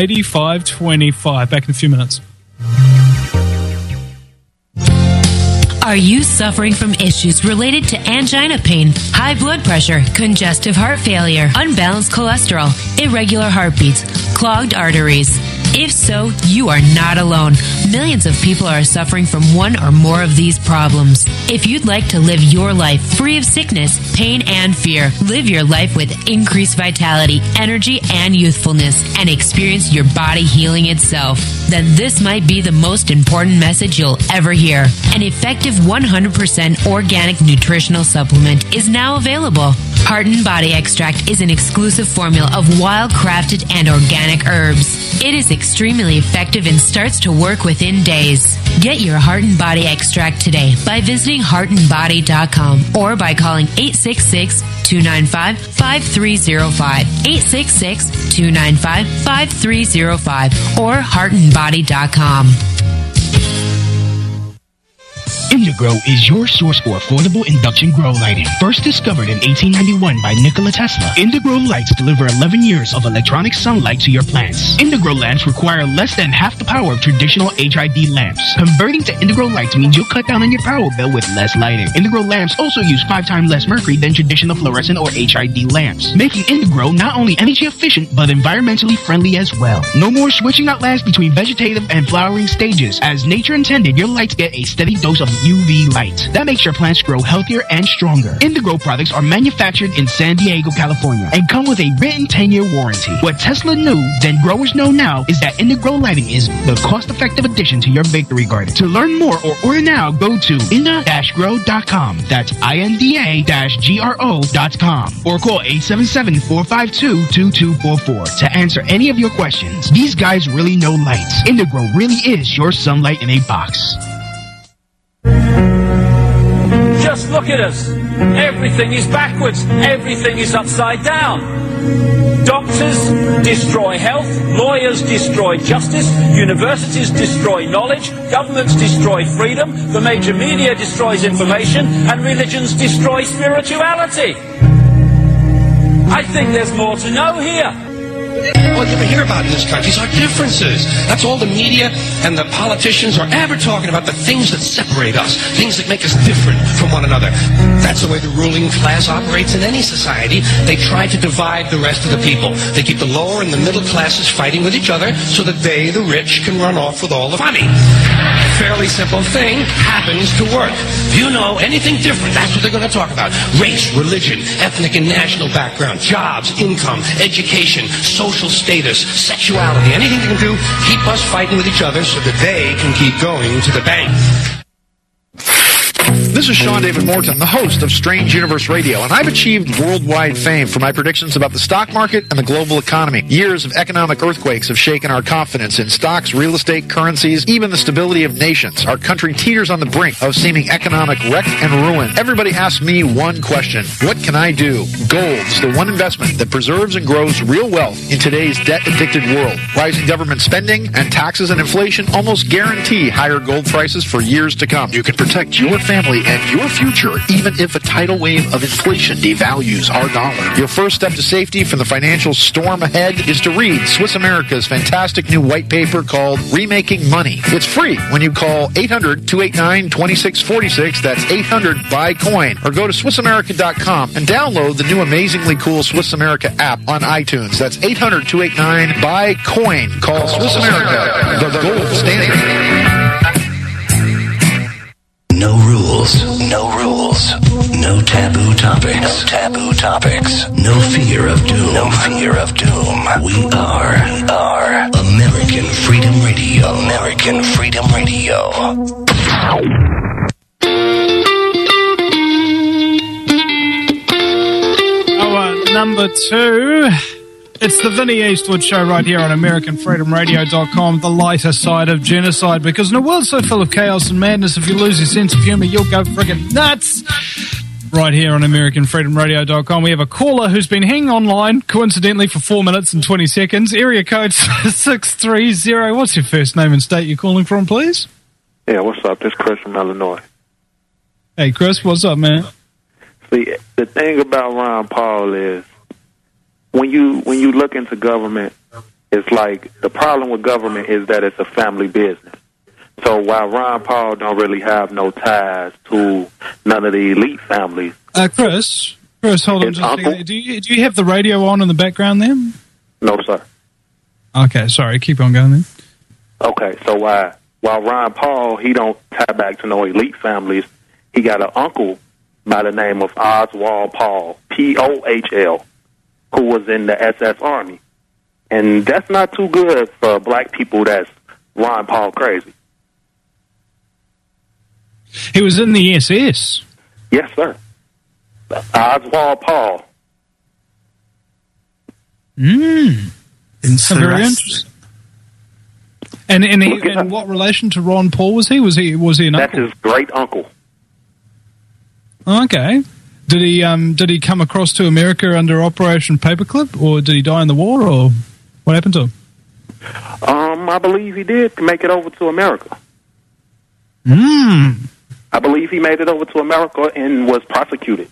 Speaker 2: 218-339-8525. Back in a few minutes.
Speaker 3: Are you suffering from issues related to angina pain, high blood pressure, congestive heart failure, unbalanced cholesterol, irregular heartbeats, clogged arteries? If so, you are not alone. Millions of people are suffering from one or more of these problems. If you'd like to live your life free of sickness, pain, and fear, live your life with increased vitality, energy, and youthfulness, and experience your body healing itself, then this might be the most important message you'll ever hear. An effective 100% organic nutritional supplement is now available. Heart and Body Extract is an exclusive formula of wild-crafted and organic herbs. It is extremely effective and starts to work within days. Get your Heart and Body Extract today by visiting heartandbody.com or by calling 866-295-5305, 866-295-5305, or heartandbody.com.
Speaker 4: Indigrow is your source for affordable induction grow lighting. First discovered in 1891 by Nikola Tesla, Indigrow lights deliver 11 years of electronic sunlight to your plants. Indigrow lamps require less than half the power of traditional HID lamps. Converting to Indigrow lights means you'll cut down on your power bill with less lighting. Indigrow lamps also use 5 times less mercury than traditional fluorescent or HID lamps, making Indigrow not only energy efficient but environmentally friendly as well. No more switching out lamps between vegetative and flowering stages. As nature intended, your lights get a steady dose of UV light. That makes your plants grow healthier and stronger. Indigrow products are manufactured in San Diego, California, and come with a written 10-year warranty. What Tesla knew, then growers know now, is that Indigrow lighting is the cost-effective addition to your victory garden. To learn more or order now, go to inda-grow.com. That's INDA-GRO.com. Or call 877-452-2244 to answer any of your questions. These guys really know lights. Indigrow really is your sunlight in a box.
Speaker 5: Just look at us. Everything is backwards. Everything is upside down. Doctors destroy health. Lawyers destroy justice. Universities destroy knowledge. Governments destroy freedom. The major media destroys information. And religions destroy spirituality. I think there's more to know here.
Speaker 24: All you ever hear about in this country is our differences. That's all the media and the politicians are ever talking about, the things that separate us, things that make us different from one another. That's the way the ruling class operates in any society. They try to divide the rest of the people. They keep the lower and the middle classes fighting with each other so that they, the rich, can run off with all the money. A fairly simple thing happens to work. If you know anything different, that's what they're going to talk about. Race, religion, ethnic and national background, jobs, income, education, social status, sexuality, anything they can do, keep us fighting with each other so that they can keep going to the bank.
Speaker 25: This is Sean David Morton, the host of Strange Universe Radio, and I've achieved worldwide fame for my predictions about the stock market and the global economy. Years of economic earthquakes have shaken our confidence in stocks, real estate, currencies, even the stability of nations. Our country teeters on the brink of seeming economic wreck and ruin. Everybody asks me one question: what can I do? Gold is the one investment that preserves and grows real wealth in today's debt-addicted world. Rising government spending and taxes and inflation almost guarantee higher gold prices for years to come. You can protect your family and your future, even if a tidal wave of inflation devalues our dollar. Your first step to safety from the financial storm ahead is to read Swiss America's fantastic new white paper called Remaking Money. It's free when you call 800-289-2646. That's 800-BUY-COIN. Or go to SwissAmerica.com and download the new amazingly cool Swiss America app on iTunes. That's 800-289-BUY-COIN. Call Swiss America, the gold standard.
Speaker 9: No rules. No rules. No taboo topics. No taboo topics. No fear of doom. No fear of doom. We are American Freedom Radio. American Freedom Radio.
Speaker 2: Number 2. It's the Vinny Eastwood Show right here on AmericanFreedomRadio.com, the lighter side of genocide, because in a world so full of chaos and madness, if you lose your sense of humor, you'll go friggin' nuts. Right here on AmericanFreedomRadio.com, we have a caller who's been hanging online, coincidentally, for 4 minutes and 20 seconds. Area code 630. What's your first name and state you're calling from, please?
Speaker 26: Yeah, what's up? This is Chris from Illinois.
Speaker 2: Hey, Chris, what's up, man?
Speaker 26: See, the thing about Ron Paul is, when you look into government, it's like the problem with government is that it's a family business. So while Ron Paul don't really have no ties to none of the elite families.
Speaker 2: Chris, hold on just a second. Do you have the radio on in the background there?
Speaker 26: No, sir.
Speaker 2: Okay, sorry. Keep on going then.
Speaker 26: Okay, so while Ron Paul, he don't tie back to no elite families, he got an uncle by the name of Oswald Paul, P-O-H-L, who was in the SS Army. And that's not too good for black people that's Ron Paul crazy.
Speaker 2: He was in the SS?
Speaker 26: Yes, sir. Oswald Paul.
Speaker 2: Very interesting. And what relation to Ron Paul was he? Was he an
Speaker 26: That's
Speaker 2: uncle?
Speaker 26: his great uncle.
Speaker 2: Okay. Did he come across to America under Operation Paperclip, or did he die in the war, or what happened to him?
Speaker 26: I believe he did make it over to America. I believe he made it over to America and was prosecuted.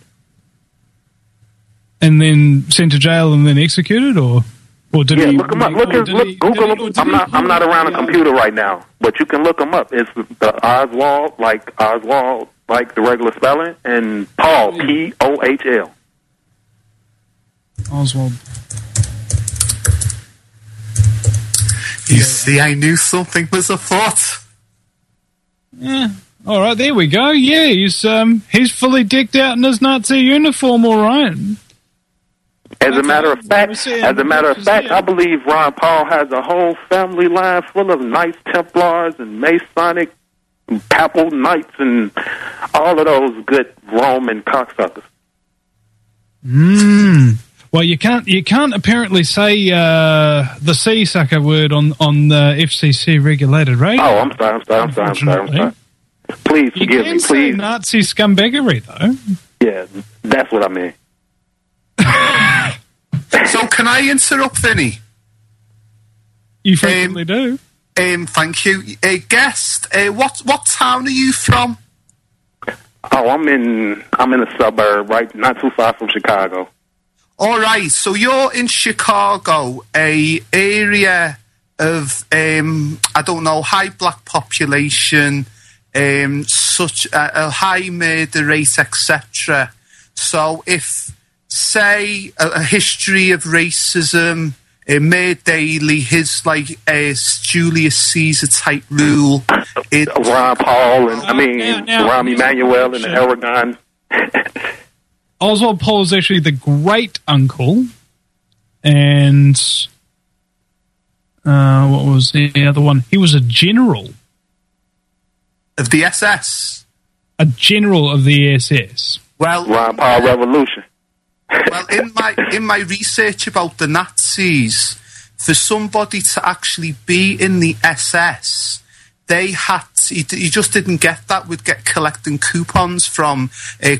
Speaker 2: And then sent to jail and then executed, or did he?
Speaker 26: Look him up. Google him. I'm not around a computer right now, but you can look him up. It's the Oswald, like the regular spelling, and Paul, P-O-H-L.
Speaker 2: Oswald.
Speaker 20: You see, I knew something was afoot.
Speaker 2: Yeah. All right, there we go. Yeah, he's fully decked out in his Nazi uniform. All right.
Speaker 26: As a matter of fact, I believe Ron Paul has a whole family line full of Knights Templars and Masonic and Papal Knights and all of those good Roman cocksuckers.
Speaker 2: Well, you can't apparently say the C-sucker word on the FCC regulated radio.
Speaker 26: Oh, I'm sorry. Please forgive me,
Speaker 2: say
Speaker 26: please.
Speaker 2: Nazi scumbaggery, though.
Speaker 26: Yeah, that's what I mean.
Speaker 20: So can I interrupt, Vinny?
Speaker 2: You frequently do.
Speaker 20: Thank you. Guest, what town are you from?
Speaker 26: Oh, I'm in a suburb, right, not too far from Chicago.
Speaker 20: All right, so you're in Chicago, a area of I don't know, high black population, such a high murder rate, etc. So if, say, a history of racism, Mayor Daley, his Julius Caesar type rule,
Speaker 26: Ron Paul and Rahm Emanuel and the Aragon.
Speaker 2: Oswald Paul is actually the great uncle, and what was the other one? He was a general
Speaker 20: of the SS.
Speaker 2: A general of the SS.
Speaker 20: Well,
Speaker 26: Ron Paul Revolution.
Speaker 20: Well, in my research about the Nazis, for somebody to actually be in the SS, they had to, you just didn't get that. We'd get collecting coupons from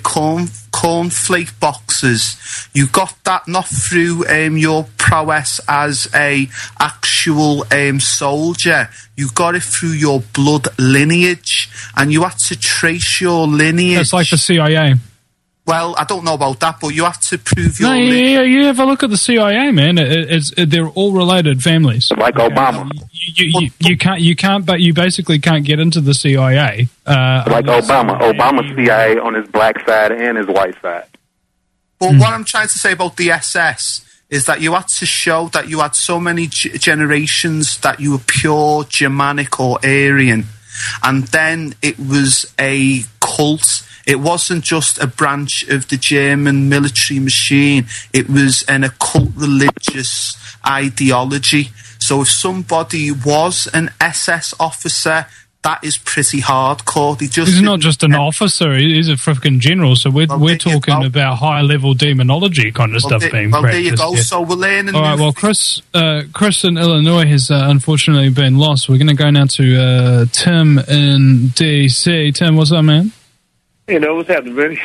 Speaker 20: cornflake boxes. You got that not through your prowess as a actual soldier. You got it through your blood lineage, and you had to trace your lineage.
Speaker 2: It's like the CIA.
Speaker 20: Well, I don't know about that, but you have to prove your.
Speaker 2: No, you have a look at the CIA, man. They're all related families.
Speaker 26: Like Obama.
Speaker 2: You can't, but you basically can't get into the CIA.
Speaker 26: Like Obama. Obama's CIA on his black side and his white side.
Speaker 20: But what I'm trying to say about the SS is that you had to show that you had so many generations that you were pure Germanic or Aryan. And then it was a cult. It wasn't just a branch of the German military machine. It was an occult religious ideology. So if somebody was an SS officer, that is pretty hardcore. He's
Speaker 2: not just an officer, he's a freaking general. So we're talking about high-level demonology kind of stuff being practiced.
Speaker 20: There you go. Yeah. So we're learning.
Speaker 2: All right, well, Chris in Illinois has unfortunately been lost. We're going to go now to Tim in D.C. Tim, what's up, man?
Speaker 7: You know, what's happening, Vinny?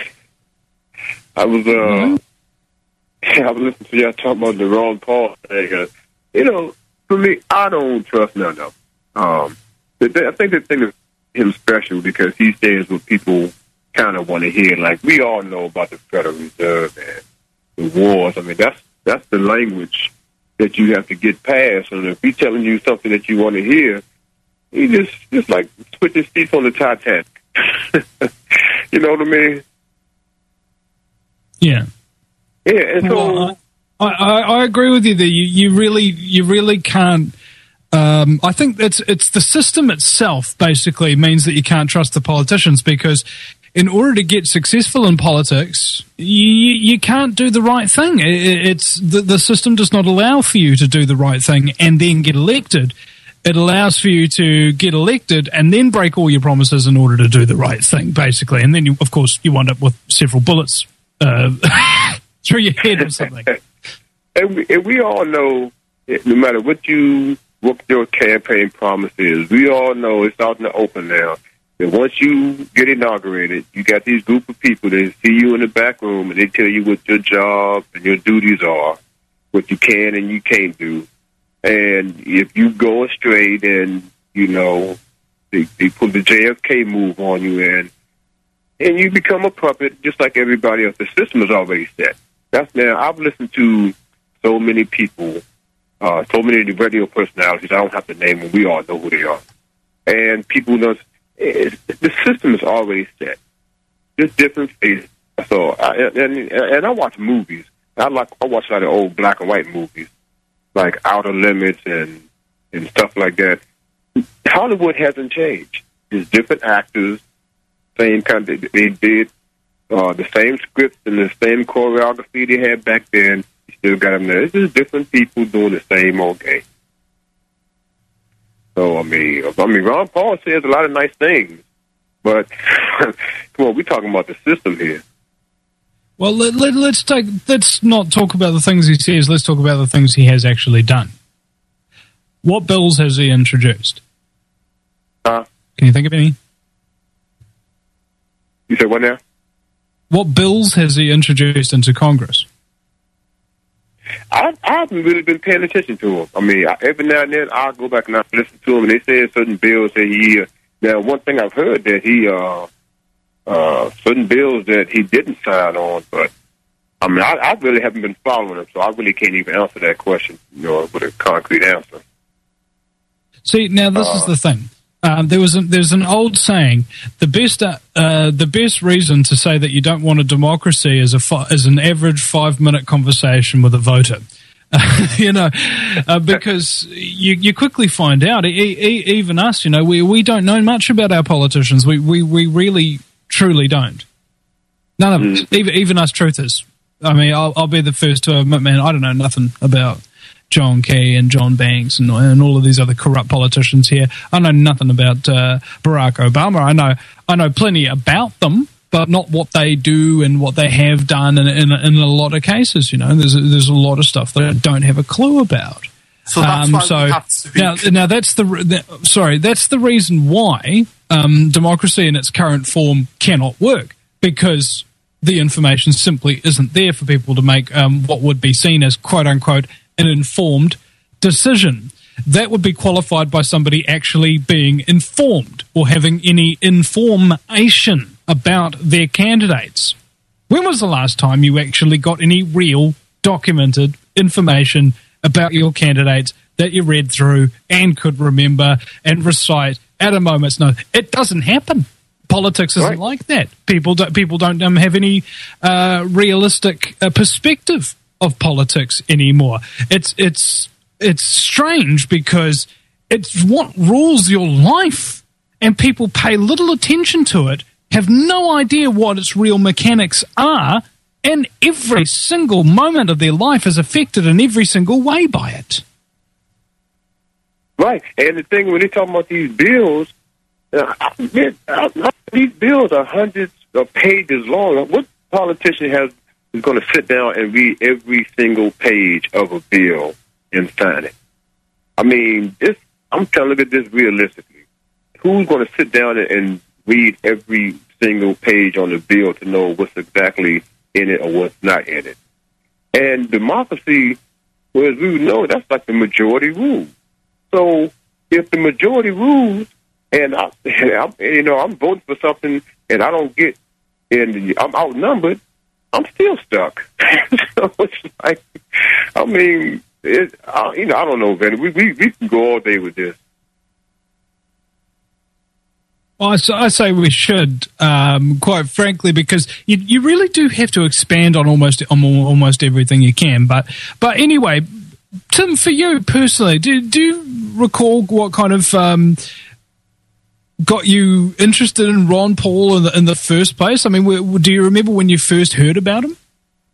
Speaker 7: I was listening to y'all talking about the Ron Paul thing. For me, I don't trust none of them. I think the thing is him special because he says what people kind of want to hear. Like, we all know about the Federal Reserve and the wars. I mean, that's the language that you have to get past. And if he's telling you something that you want to hear, He just like switch his seats on the Titanic. You know what I mean?
Speaker 2: Yeah.
Speaker 7: Yeah, and so
Speaker 2: well, I agree with you there. You really can't. I think it's the system itself basically means that you can't trust the politicians, because in order to get successful in politics, you can't do the right thing. It's the system does not allow for you to do the right thing and then get elected. It allows for you to get elected and then break all your promises in order to do the right thing, basically. And then, you wind up with several bullets through your head or something.
Speaker 7: And we all know, no matter what your campaign promise is, we all know it's out in the open now. And once you get inaugurated, you got these group of people that see you in the back room and they tell you what your job and your duties are, what you can and you can't do. And if you go astray, then, they put the JFK move on you and you become a puppet just like everybody else. The system is already set. I've listened to so many people, so many radio personalities, I don't have to name them, we all know who they are. And people know the system is already set. Just different faces. So, I watch movies. I watch a lot of old black and white movies, like Outer Limits and stuff like that. Hollywood hasn't changed. There's different actors, same kind of, they did the same scripts and the same choreography they had back then. You still got them there. It's just different people doing the same old game. So, I mean, Ron Paul says a lot of nice things, but come on, we're talking about the system here.
Speaker 2: Well, let's not talk about the things he says. Let's talk about the things he has actually done. What bills has he introduced? Can you think of any?
Speaker 7: You said what now?
Speaker 2: What bills has he introduced into Congress?
Speaker 7: I haven't really been paying attention to him. I mean, every now and then I'll go back and I listen to him, and they say certain bills that he. Now, one thing I've heard that he certain bills that he didn't sign on, but I mean, I really haven't been following him, so I really can't even answer that question, with a concrete answer.
Speaker 2: See, now this is the thing. There's an old saying: the best reason to say that you don't want a democracy is an average 5-minute conversation with a voter. Because you quickly find out, even us, we don't know much about our politicians. We really truly don't. None of us, even us truthers. I mean, I'll be the first to admit, man, I don't know nothing about John Key and John Banks and all of these other corrupt politicians here. I know nothing about Barack Obama. I know plenty about them, but not what they do and what they have done in a lot of cases. There's a lot of stuff that I don't have a clue about.
Speaker 20: So that's why we have to be
Speaker 2: now that's the reason why democracy in its current form cannot work, because the information simply isn't there for people to make what would be seen as quote unquote an informed decision. That would be qualified by somebody actually being informed or having any information about their candidates. When was the last time you actually got any real documented information about your candidates that you read through and could remember and recite at a moment's notice? It doesn't happen. Politics isn't like that. People don't have any realistic perspective of politics anymore. It's strange because it's what rules your life, and people pay little attention to it, have no idea what its real mechanics are, and every single moment of their life is affected in every single way by it.
Speaker 7: Right, and the thing when they talk about these bills, these bills are hundreds of pages long. What politician is going to sit down and read every single page of a bill and sign it? I mean, I'm telling you this realistically. Who's going to sit down and read every single page on the bill to know what's exactly in it or what's not in it? And democracy, well, as we know, that's like the majority rule. So if the majority rules, and I'm voting for something and I don't get, and I'm outnumbered, I'm still stuck. So it's like, I mean, I don't know, man. We can go all day with this.
Speaker 2: Well, I say we should, quite frankly, because you really do have to expand on almost everything you can. But anyway, Tim, for you personally, do you recall what kind of got you interested in Ron Paul in the first place? I mean, do you remember when you first heard about him?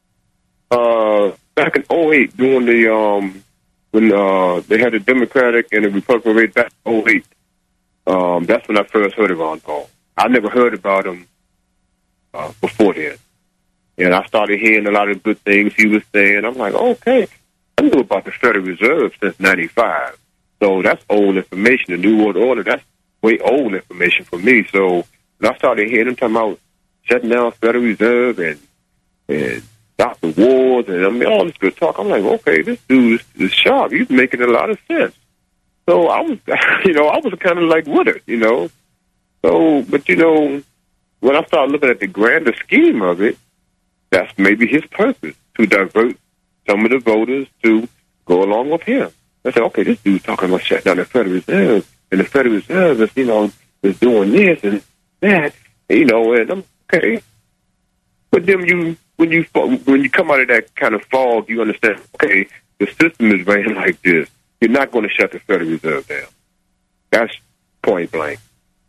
Speaker 7: Back in 2008, during the when they had the Democratic and the Republican race back in 2008. That's when I first heard of Ron Paul. I never heard about him before then. And I started hearing a lot of good things he was saying. I'm like, okay, I knew about the Federal Reserve since 95. So that's old information. The New World Order, that's way old information for me. So when I started hearing him talking about shutting down Federal Reserve and Dr. Ward and I mean, all this good talk, I'm like, okay, this dude is sharp. He's making a lot of sense. So I was, I was kind of like with it, So, but, when I started looking at the grander scheme of it, that's maybe his purpose, to divert some of the voters to go along with him. I said, okay, this dude's talking about shutting down the Federal Reserve, and the Federal Reserve is, is doing this and that, and I'm okay. But then when you come out of that kind of fog, you understand, okay, the system is ran like this. You're not going to shut the Federal Reserve down. That's point blank.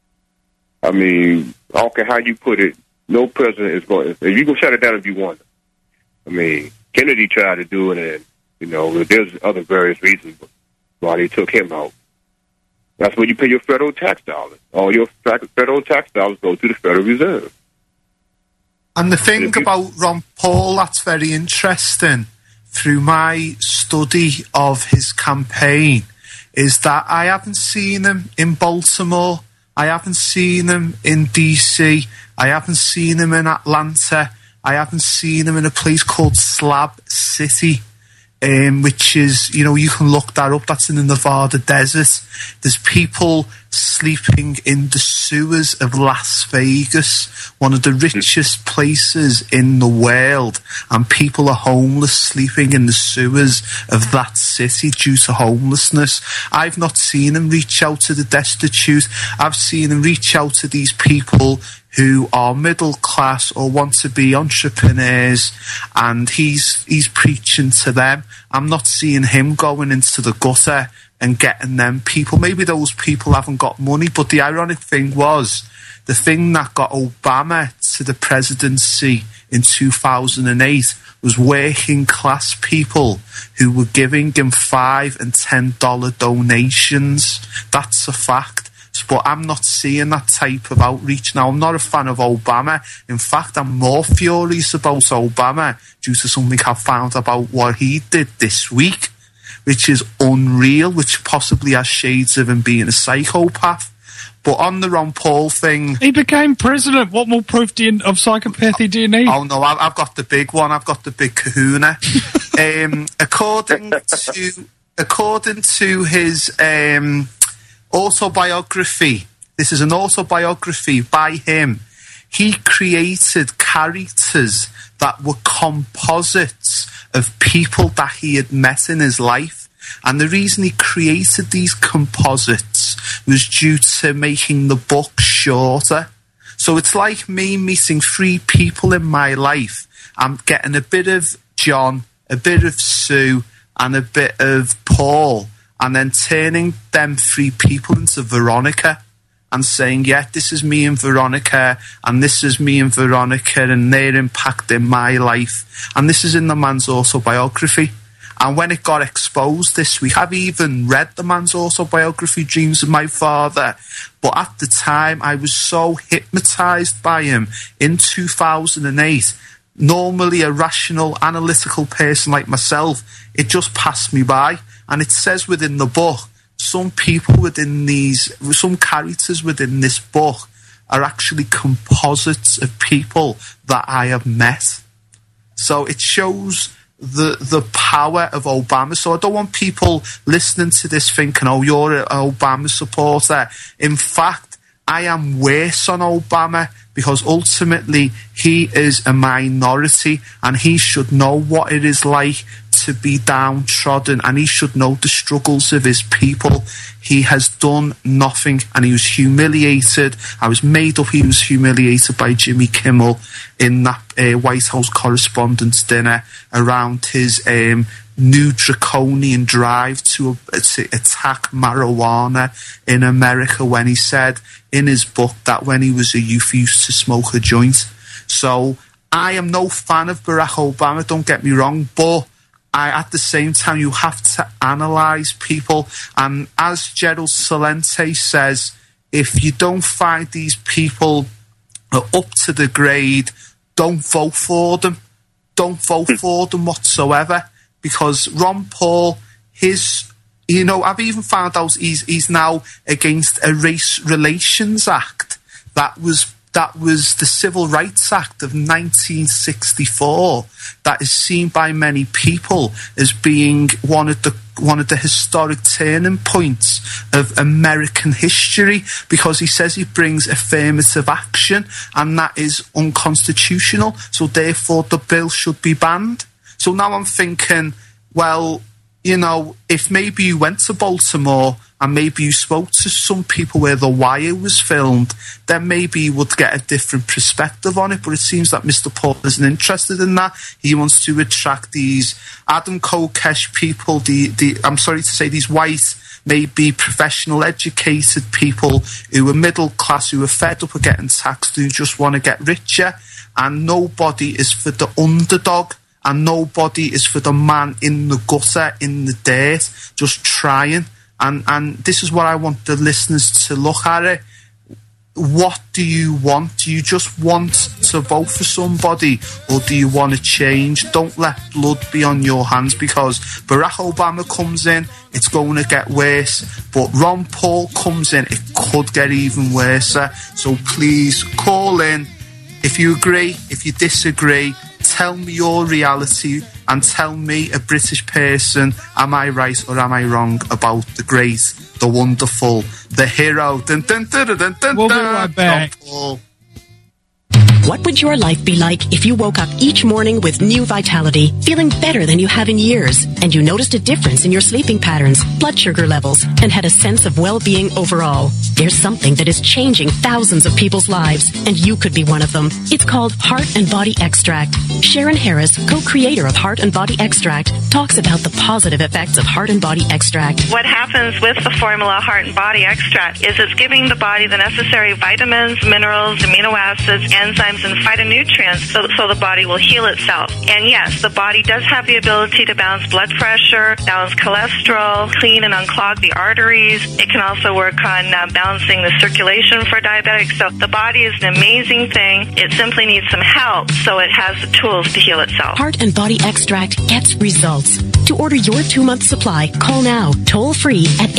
Speaker 7: I mean, I don't care how you put it, no president is going to, you can shut it down if you want to. I mean, Kennedy tried to do it, and, there's other various reasons why they took him out. That's where you pay your federal tax dollars. All your federal tax dollars go to the Federal Reserve.
Speaker 20: And the thing about Ron Paul that's very interesting, through my study of his campaign, is that I haven't seen him in Baltimore, I haven't seen him in DC, I haven't seen him in Atlanta, I haven't seen him in a place called Slab City, which is, you can look that up, that's in the Nevada desert. There's people sleeping in the sewers of Las Vegas, one of the richest places in the world, and people are homeless sleeping in the sewers of that city due to homelessness. I've not seen him reach out to the destitute. I've seen him reach out to these people who are middle class or want to be entrepreneurs, and he's preaching to them. I'm not seeing him going into the gutter and getting them people. Maybe those people haven't got money, but the ironic thing was, the thing that got Obama to the presidency in 2008 was working class people who were giving him $5 and $10 donations. That's a fact. But I'm not seeing that type of outreach. Now, I'm not a fan of Obama. In fact, I'm more furious about Obama due to something I found about what he did this week, which is unreal, which possibly has shades of him being a psychopath. But on the Ron Paul thing...
Speaker 2: He became president. What more proof of psychopathy do you need?
Speaker 20: Oh, no, I've got the big one. I've got the big kahuna. According to his... autobiography. This is an autobiography by him. He created characters that were composites of people that he had met in his life. And the reason he created these composites was due to making the book shorter. So it's like me meeting 3 people in my life. I'm getting a bit of John, a bit of Sue, and a bit of Paul, and then turning them 3 people into Veronica and saying, yeah, this is me and Veronica, and this is me and Veronica, and their impact in my life. And this is in the man's autobiography. And when it got exposed this week, I've even read the man's autobiography, Dreams of My Father. But at the time, I was so hypnotized by him in 2008. Normally a rational, analytical person like myself, it just passed me by. And it says within the book, some characters within this book are actually composites of people that I have met. So it shows the power of Obama. So I don't want people listening to this thinking, oh, you're an Obama supporter. In fact, I am worse on Obama because ultimately he is a minority and he should know what it is like to be downtrodden, and he should know the struggles of his people. He has done nothing, and he was humiliated. I was made up he was humiliated by Jimmy Kimmel in that White House Correspondents' Dinner around his new draconian drive to attack marijuana in America, when he said in his book that when he was a youth he used to smoke a joint. So I am no fan of Barack Obama, don't get me wrong, but at the same time you have to analyse people, and as Gerald Celente says, if you don't find these people are up to the grade, don't vote for them. Don't vote for them whatsoever. Because Ron Paul, I've even found out he's now against a Race Relations Act. That was the Civil Rights Act of 1964 that is seen by many people as being one of the historic turning points of American history, because he says he brings affirmative action and that is unconstitutional, so therefore the bill should be banned. So now I'm thinking, well, if maybe you went to Baltimore and maybe you spoke to some people where The Wire was filmed, then maybe you would get a different perspective on it. But it seems that Mr. Paul isn't interested in that. He wants to attract these Adam Kokesh people, I'm sorry to say, these white, maybe professional, educated people who are middle class, who are fed up of getting taxed, who just want to get richer. And nobody is for the underdog. And nobody is for the man in the gutter, in the dirt, just trying. And this is what I want the listeners to look at it. What do you want? Do you just want to vote for somebody, or do you want to change? Don't let blood be on your hands, because Barack Obama comes in, it's going to get worse. But Ron Paul comes in, it could get even worse. So please call in. If you agree, if you disagree, tell me your reality and tell me, a British person, am I right or am I wrong about the great, the wonderful, the hero. Dun, dun, dun, dun, dun, dun,
Speaker 2: we'll be right back.
Speaker 6: What would your life be like if you woke up each morning with new vitality, feeling better than you have in years, and you noticed a difference in your sleeping patterns, blood sugar levels, and had a sense of well-being overall? There's something that is changing thousands of people's lives, and you could be one of them. It's called Heart and Body Extract. Sharon Harris, co-creator of Heart and Body Extract, talks about the positive effects of Heart and Body Extract.
Speaker 8: What happens with the formula Heart and Body Extract is it's giving the body the necessary vitamins, minerals, amino acids, enzymes, and phytonutrients so the body will heal itself. And yes, the body does have the ability to balance blood pressure, balance cholesterol, clean and unclog the arteries. It can also work on balancing the circulation for diabetics. So the body is an amazing thing. It simply needs some help, so it has the tools to heal itself. Heart and Body Extract gets results. To order your 2-month supply, call now, toll free at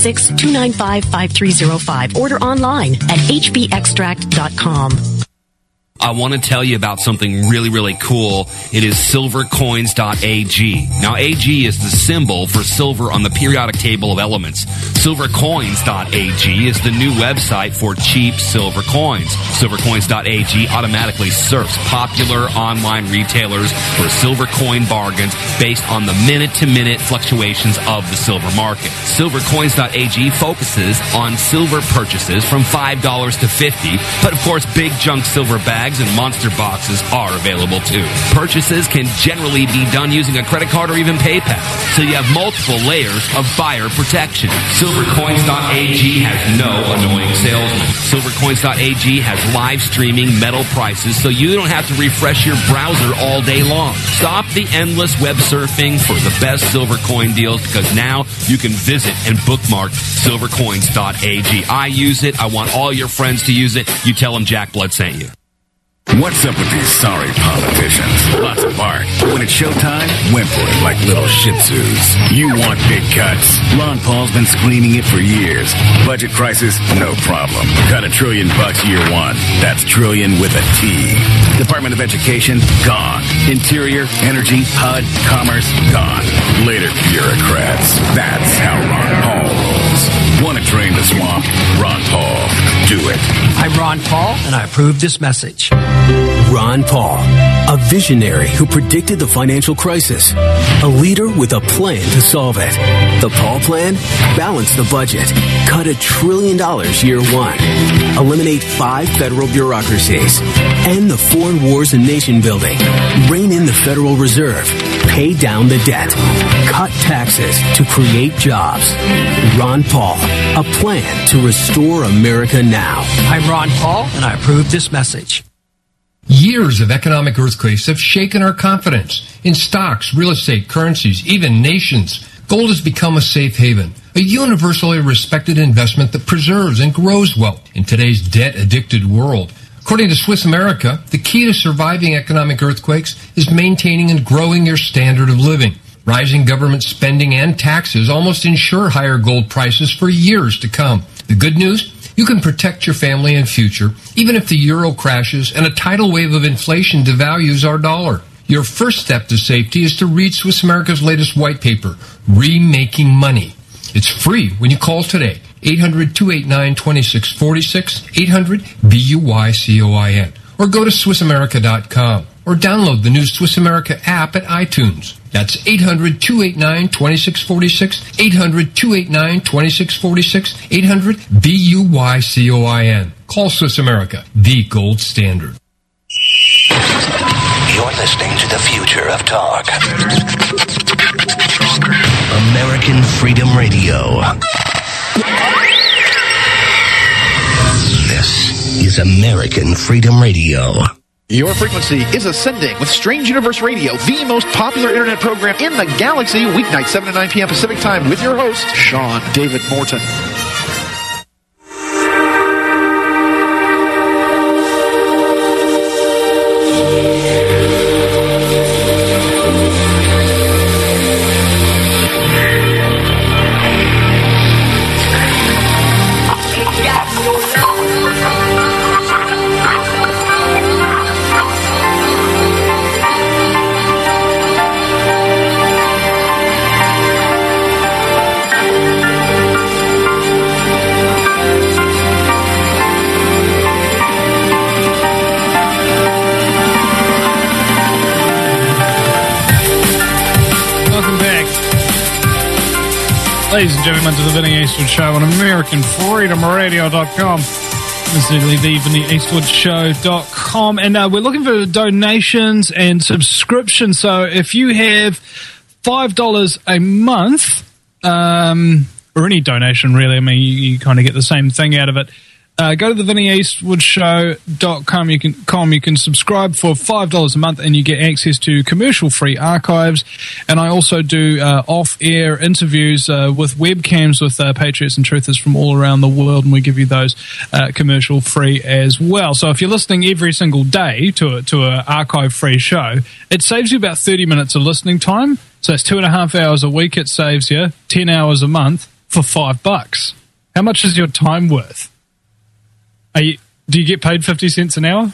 Speaker 8: 866-295-5305. Order online at hbextract.com.
Speaker 10: I want to tell you about something really, really cool. It is silvercoins.ag. Now, AG is the symbol for silver on the periodic table of elements. Silvercoins.ag is the new website for cheap silver coins. Silvercoins.ag automatically surfs popular online retailers for silver coin bargains based on the minute-to-minute fluctuations of the silver market. Silvercoins.ag focuses on silver purchases from $5 to $50, but of course, big junk silver bags and monster boxes are available too. Purchases can generally be done using a credit card or even PayPal, so you have multiple layers of buyer protection. Silvercoins.ag has no annoying salesmen. Silvercoins.ag has live streaming metal prices, so you don't have to refresh your browser all day long. Stop the endless web surfing for the best silver coin deals, because now you can visit and bookmark silvercoins.ag. I use it. I want all your friends to use it. You tell them Jack Blood sent you.
Speaker 11: What's up with these sorry politicians? Lots of bark. When it's showtime, whimpering like little shih tzus. You want big cuts. Ron Paul's been screaming it for years. Budget crisis? No problem. Cut $1 trillion year one. That's trillion with a T. Department of Education? Gone. Interior, Energy, HUD, Commerce? Gone. Later, bureaucrats. That's how Ron Paul rolls. Want to drain the swamp? Ron Paul. Do it.
Speaker 17: I'm Ron Paul, and I approve this message.
Speaker 9: Ron Paul,
Speaker 12: A visionary who predicted the financial crisis. A leader with a plan to solve it. The Paul Plan? Balance the budget. Cut $1 trillion year one. Eliminate 5 federal bureaucracies. End the foreign wars and nation building. Rein in the Federal Reserve. Pay down the debt. Cut taxes to create jobs. Ron Paul. A plan to restore America now.
Speaker 17: I'm Ron Paul, and I approve this message.
Speaker 18: Years of economic earthquakes have shaken our confidence in stocks, real estate, currencies, even nations. Gold has become a safe haven, a universally respected investment that preserves and grows wealth in today's debt-addicted world. According to Swiss America, the key to surviving economic earthquakes is maintaining and growing your standard of living. Rising government spending and taxes almost ensure higher gold prices for years to come. The good news? You can protect your family and future, even if the euro crashes and a tidal wave of inflation devalues our dollar. Your first step to safety is to read Swiss America's latest white paper, Remaking Money. It's free when you call today, 800-289-2646, 800-BUYCOIN, or go to SwissAmerica.com, or download the new Swiss America app at iTunes. That's 800-289-2646, 800-289-2646, 800-BUYCOIN. Call Swiss America, the gold standard.
Speaker 9: You're listening to the future of talk. American Freedom Radio. This is American Freedom Radio.
Speaker 25: Your frequency is ascending with Strange Universe Radio, the most popular internet program in the galaxy, weeknights 7 to 9 p.m. Pacific Time with your host, Sean David Morton.
Speaker 2: Ladies and gentlemen, to the Vinny Eastwood Show on AmericanFreedomRadio.com. Specifically, the VinnyEastwoodShow.com. And we're looking for donations and subscriptions. So if you have $5 a month, or any donation really, I mean, you kind of get the same thing out of it. Go to the VinnyEastwoodShow.com. You can subscribe for $5 a month, and you get access to commercial-free archives. And I also do off-air interviews with webcams with patriots and truthers from all around the world, and we give you those commercial-free as well. So if you're listening every single day to an archive-free show, it saves you about 30 minutes of listening time. So that's 2.5 hours a week. It saves you 10 hours a month for $5. How much is your time worth? Do you get paid 50 cents an hour?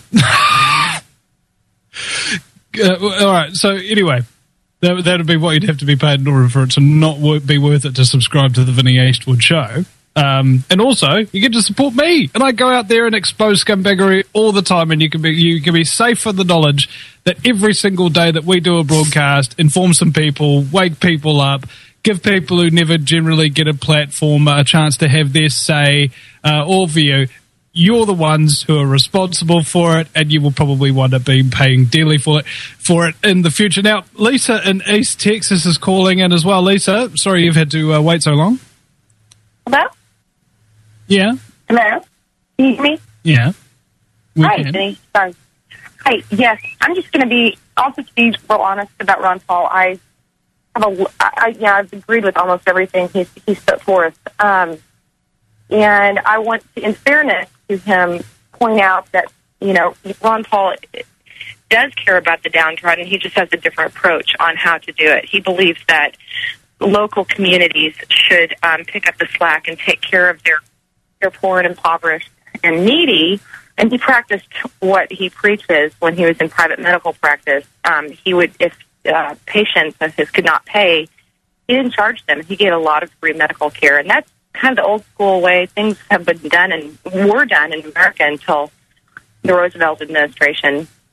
Speaker 2: All right. So anyway, that would be what you'd have to be paid in order for it to not be worth it to subscribe to the Vinny Eastwood Show. And also, you get to support me, and I go out there and expose scumbaggery all the time. And you can be safe for the knowledge that every single day that we do a broadcast, inform some people, wake people up, give people who never generally get a platform a chance to have their say or view. You're the ones who are responsible for it, and you will probably wind up being paying dearly for it in the future. Now, Lisa in East Texas is calling in as well. Lisa, sorry you've had to wait so long.
Speaker 13: Hello?
Speaker 2: Yeah.
Speaker 13: Hello? Can you hear me?
Speaker 2: Yeah.
Speaker 13: Hi, Vinny. Sorry. Hi, yes. I'm just going to be, also to be real honest about Ron Paul, I've agreed with almost everything he's put forth. And I want to, in fairness to him, point out that, Ron Paul does care about the downtrodden. He just has a different approach on how to do it. He believes that local communities should pick up the slack and take care of their poor and impoverished and needy. And he practiced what he preaches when he was in private medical practice. He would, if patients of his could not pay, he didn't charge them. He gave a lot of free medical care. And that's kind of the old school way things have been done and were done in America until the Roosevelt administration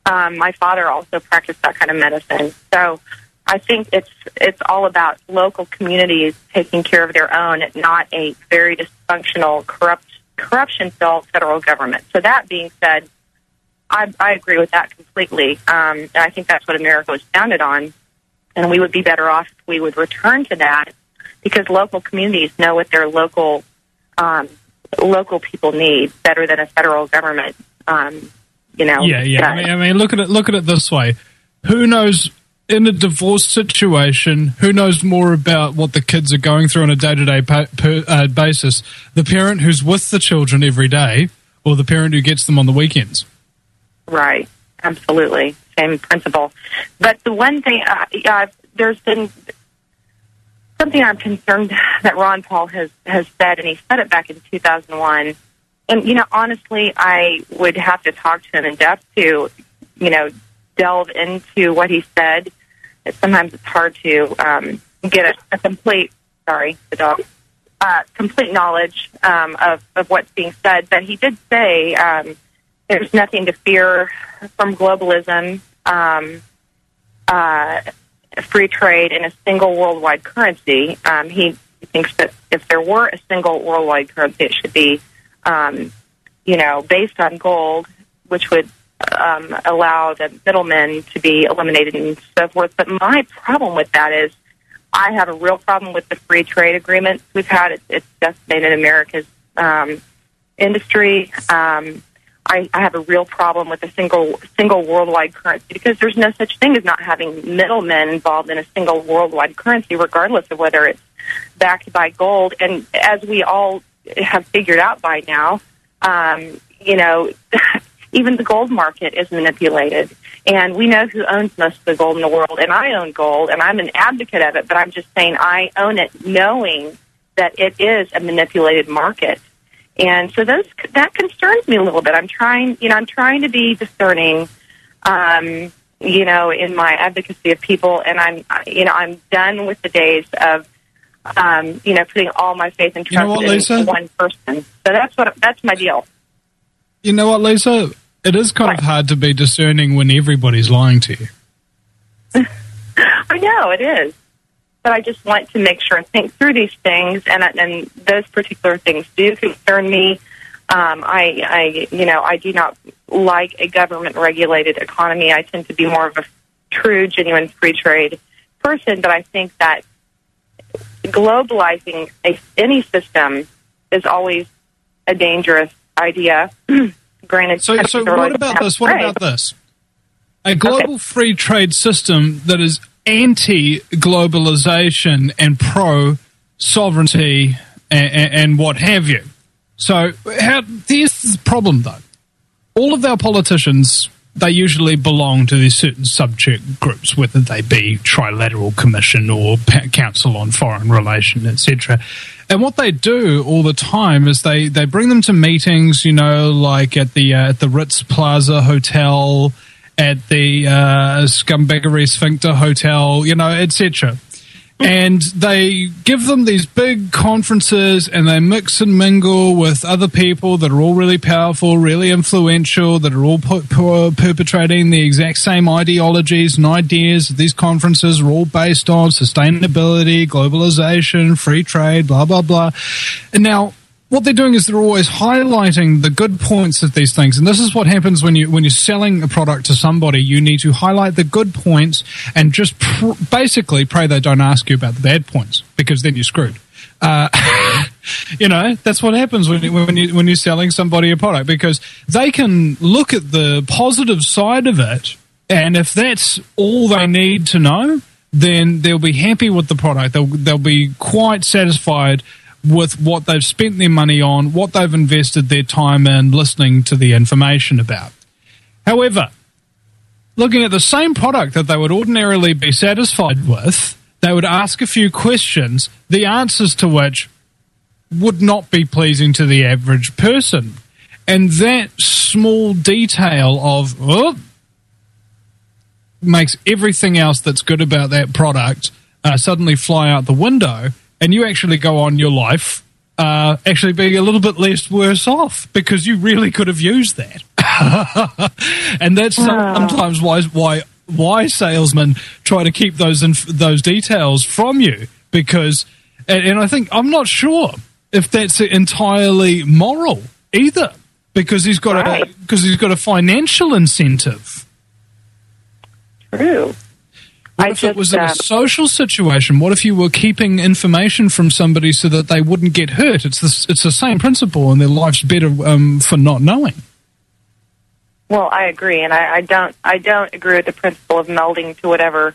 Speaker 13: My father also practiced that kind of medicine. So I think it's all about local communities taking care of their own, not a very dysfunctional, corruption-filled federal government. So that being said, I agree with that completely. And I think that's what America was founded on. And we would be better off if we would return to that, because local communities know what their local people need better than a federal government.
Speaker 2: Yeah. I mean, look at it this way. Who knows, in a divorce situation, who knows more about what the kids are going through on a day-to-day basis? The parent who's with the children every day, or the parent who gets them on the weekends?
Speaker 13: Right. Absolutely. Same principle. But the one thing, there's been something I'm concerned that Ron Paul has said, and he said it back in 2001. And, honestly, I would have to talk to him in depth to, delve into what he said. Sometimes it's hard to get a complete, complete knowledge of what's being said. But he did say there's nothing to fear from globalism, free trade, and a single worldwide currency. He thinks that if there were a single worldwide currency, it should be based on gold, which would allow the middlemen to be eliminated and so forth. But my problem with that is I have a real problem with the free trade agreements we've had. It's decimated America's industry. I have a real problem with a single worldwide currency, because there's no such thing as not having middlemen involved in a single worldwide currency, regardless of whether it's backed by gold. And as we all have figured out by now, even the gold market is manipulated. And we know who owns most of the gold in the world. And I own gold, and I'm an advocate of it, but I'm just saying I own it knowing that it is a manipulated market. And so that concerns me a little bit. I'm trying to be discerning, in my advocacy of people, and I'm done with the days of, putting all my faith and trust in one person. So that's my deal.
Speaker 2: You know what, Lisa? It is kind of hard to be discerning when everybody's lying to you.
Speaker 13: I know, it is. But I just want to make sure and think through these things, and those particular things do concern me. I do not like a government-regulated economy. I tend to be more of a true, genuine free trade person, but I think that globalizing any system is always a dangerous idea. Granted,
Speaker 2: so what about this? What about this? A global free trade system that is anti-globalization and pro-sovereignty and what have you. So here's the problem, though. All of our politicians, they usually belong to these certain subject groups, whether they be Trilateral Commission or Council on Foreign Relations, etc. And what they do all the time is they bring them to meetings, like at the Ritz Plaza Hotel, at the Scumbaggery Sphincter Hotel, etc. And they give them these big conferences, and they mix and mingle with other people that are all really powerful, really influential, that are all perpetrating the exact same ideologies and ideas. These conferences are all based on sustainability, globalization, free trade, blah, blah, blah. And now, what they're doing is they're always highlighting the good points of these things. And this is what happens when you're selling a product to somebody. You need to highlight the good points and just basically pray they don't ask you about the bad points, because then you're screwed. That's what happens when you're selling somebody a product, because they can look at the positive side of it, and if that's all they need to know, then they'll be happy with the product. They'll be quite satisfied with what they've spent their money on, what they've invested their time in listening to the information about. However, looking at the same product that they would ordinarily be satisfied with, they would ask a few questions, the answers to which would not be pleasing to the average person. And that small detail of makes everything else that's good about that product suddenly fly out the window, and you actually go on your life actually being a little bit less worse off, because you really could have used that. And that's sometimes why salesmen try to keep those details from you, because, and I think, I'm not sure if that's entirely moral either, because he's got a financial incentive.
Speaker 13: True.
Speaker 2: What if it was in a social situation? What if you were keeping information from somebody so that they wouldn't get hurt? It's the same principle, and their life's better for not knowing.
Speaker 13: Well, I agree, and I don't agree with the principle of melding to whatever,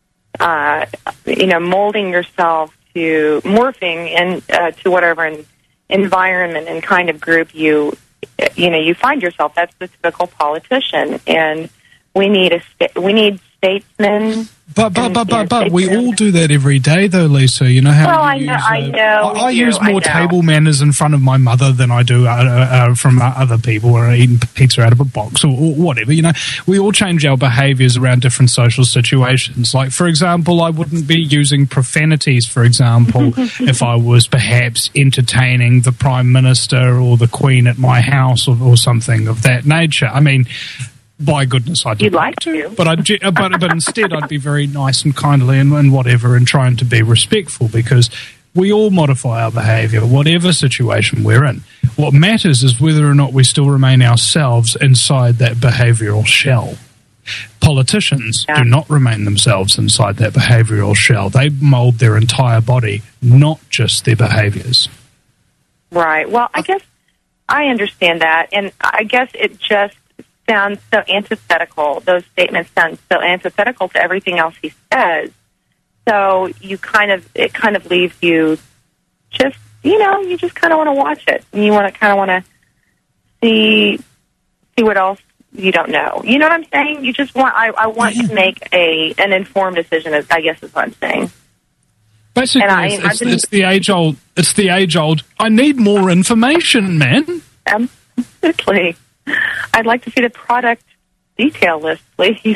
Speaker 13: molding yourself to morphing to whatever environment and kind of group you find yourself. That's the typical politician, and we need statesmen.
Speaker 2: But we all do that every day, though, Lisa. You know how?
Speaker 13: Well, I know.
Speaker 2: I use more table manners in front of my mother than I do from other people, or eating pizza out of a box, or whatever. You know, we all change our behaviours around different social situations. Like, for example, I wouldn't be using profanities, for example, if I was perhaps entertaining the Prime Minister or the Queen at my house, or something of that nature. I mean, by goodness, I'd like to, but instead I'd be very nice and kindly and whatever, and trying to be respectful, because we all modify our behaviour, whatever situation we're in. What matters is whether or not we still remain ourselves inside that behavioural shell. Politicians do not remain themselves inside that behavioural shell. They mould their entire body, not just their behaviours.
Speaker 13: Right. Well, I guess I understand that, and I guess it just sounds so antithetical. Those statements sound so antithetical to everything else he says. So it kind of leaves you just, you just kind of want to watch it, and you want to see what else you don't know. You know what I'm saying? You just want, I want to make an informed decision, I guess is what I'm saying.
Speaker 2: Basically, it's the age old, I need more information, man.
Speaker 13: Absolutely. I'd like to see the product detail list, please.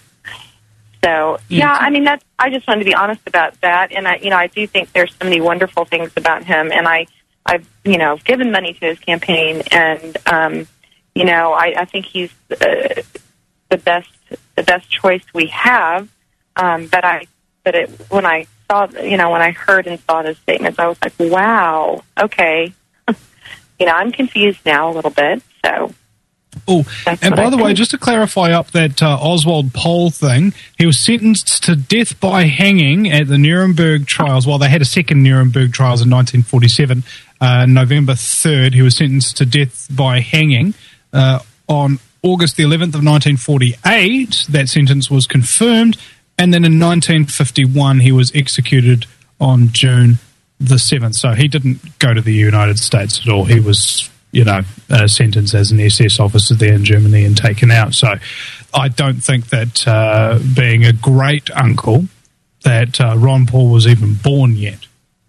Speaker 13: So, I mean, I just wanted to be honest about that. And I do think there's so many wonderful things about him. And I've given money to his campaign, and, I think he's the best choice we have. When I heard and saw those statements, I was like, wow, okay. I'm confused now a little bit, so.
Speaker 2: Oh, and by the way, just to clarify up that Oswald Pohl thing, he was sentenced to death by hanging at the Nuremberg trials. Well, they had a second Nuremberg trials in 1947. November 3rd, he was sentenced to death by hanging. On August the 11th of 1948, that sentence was confirmed. And then in 1951, he was executed on June the 7th. So he didn't go to the United States at all. He was, sentenced as an SS officer there in Germany and taken out. So I don't think that being a great uncle, that Ron Paul was even born yet.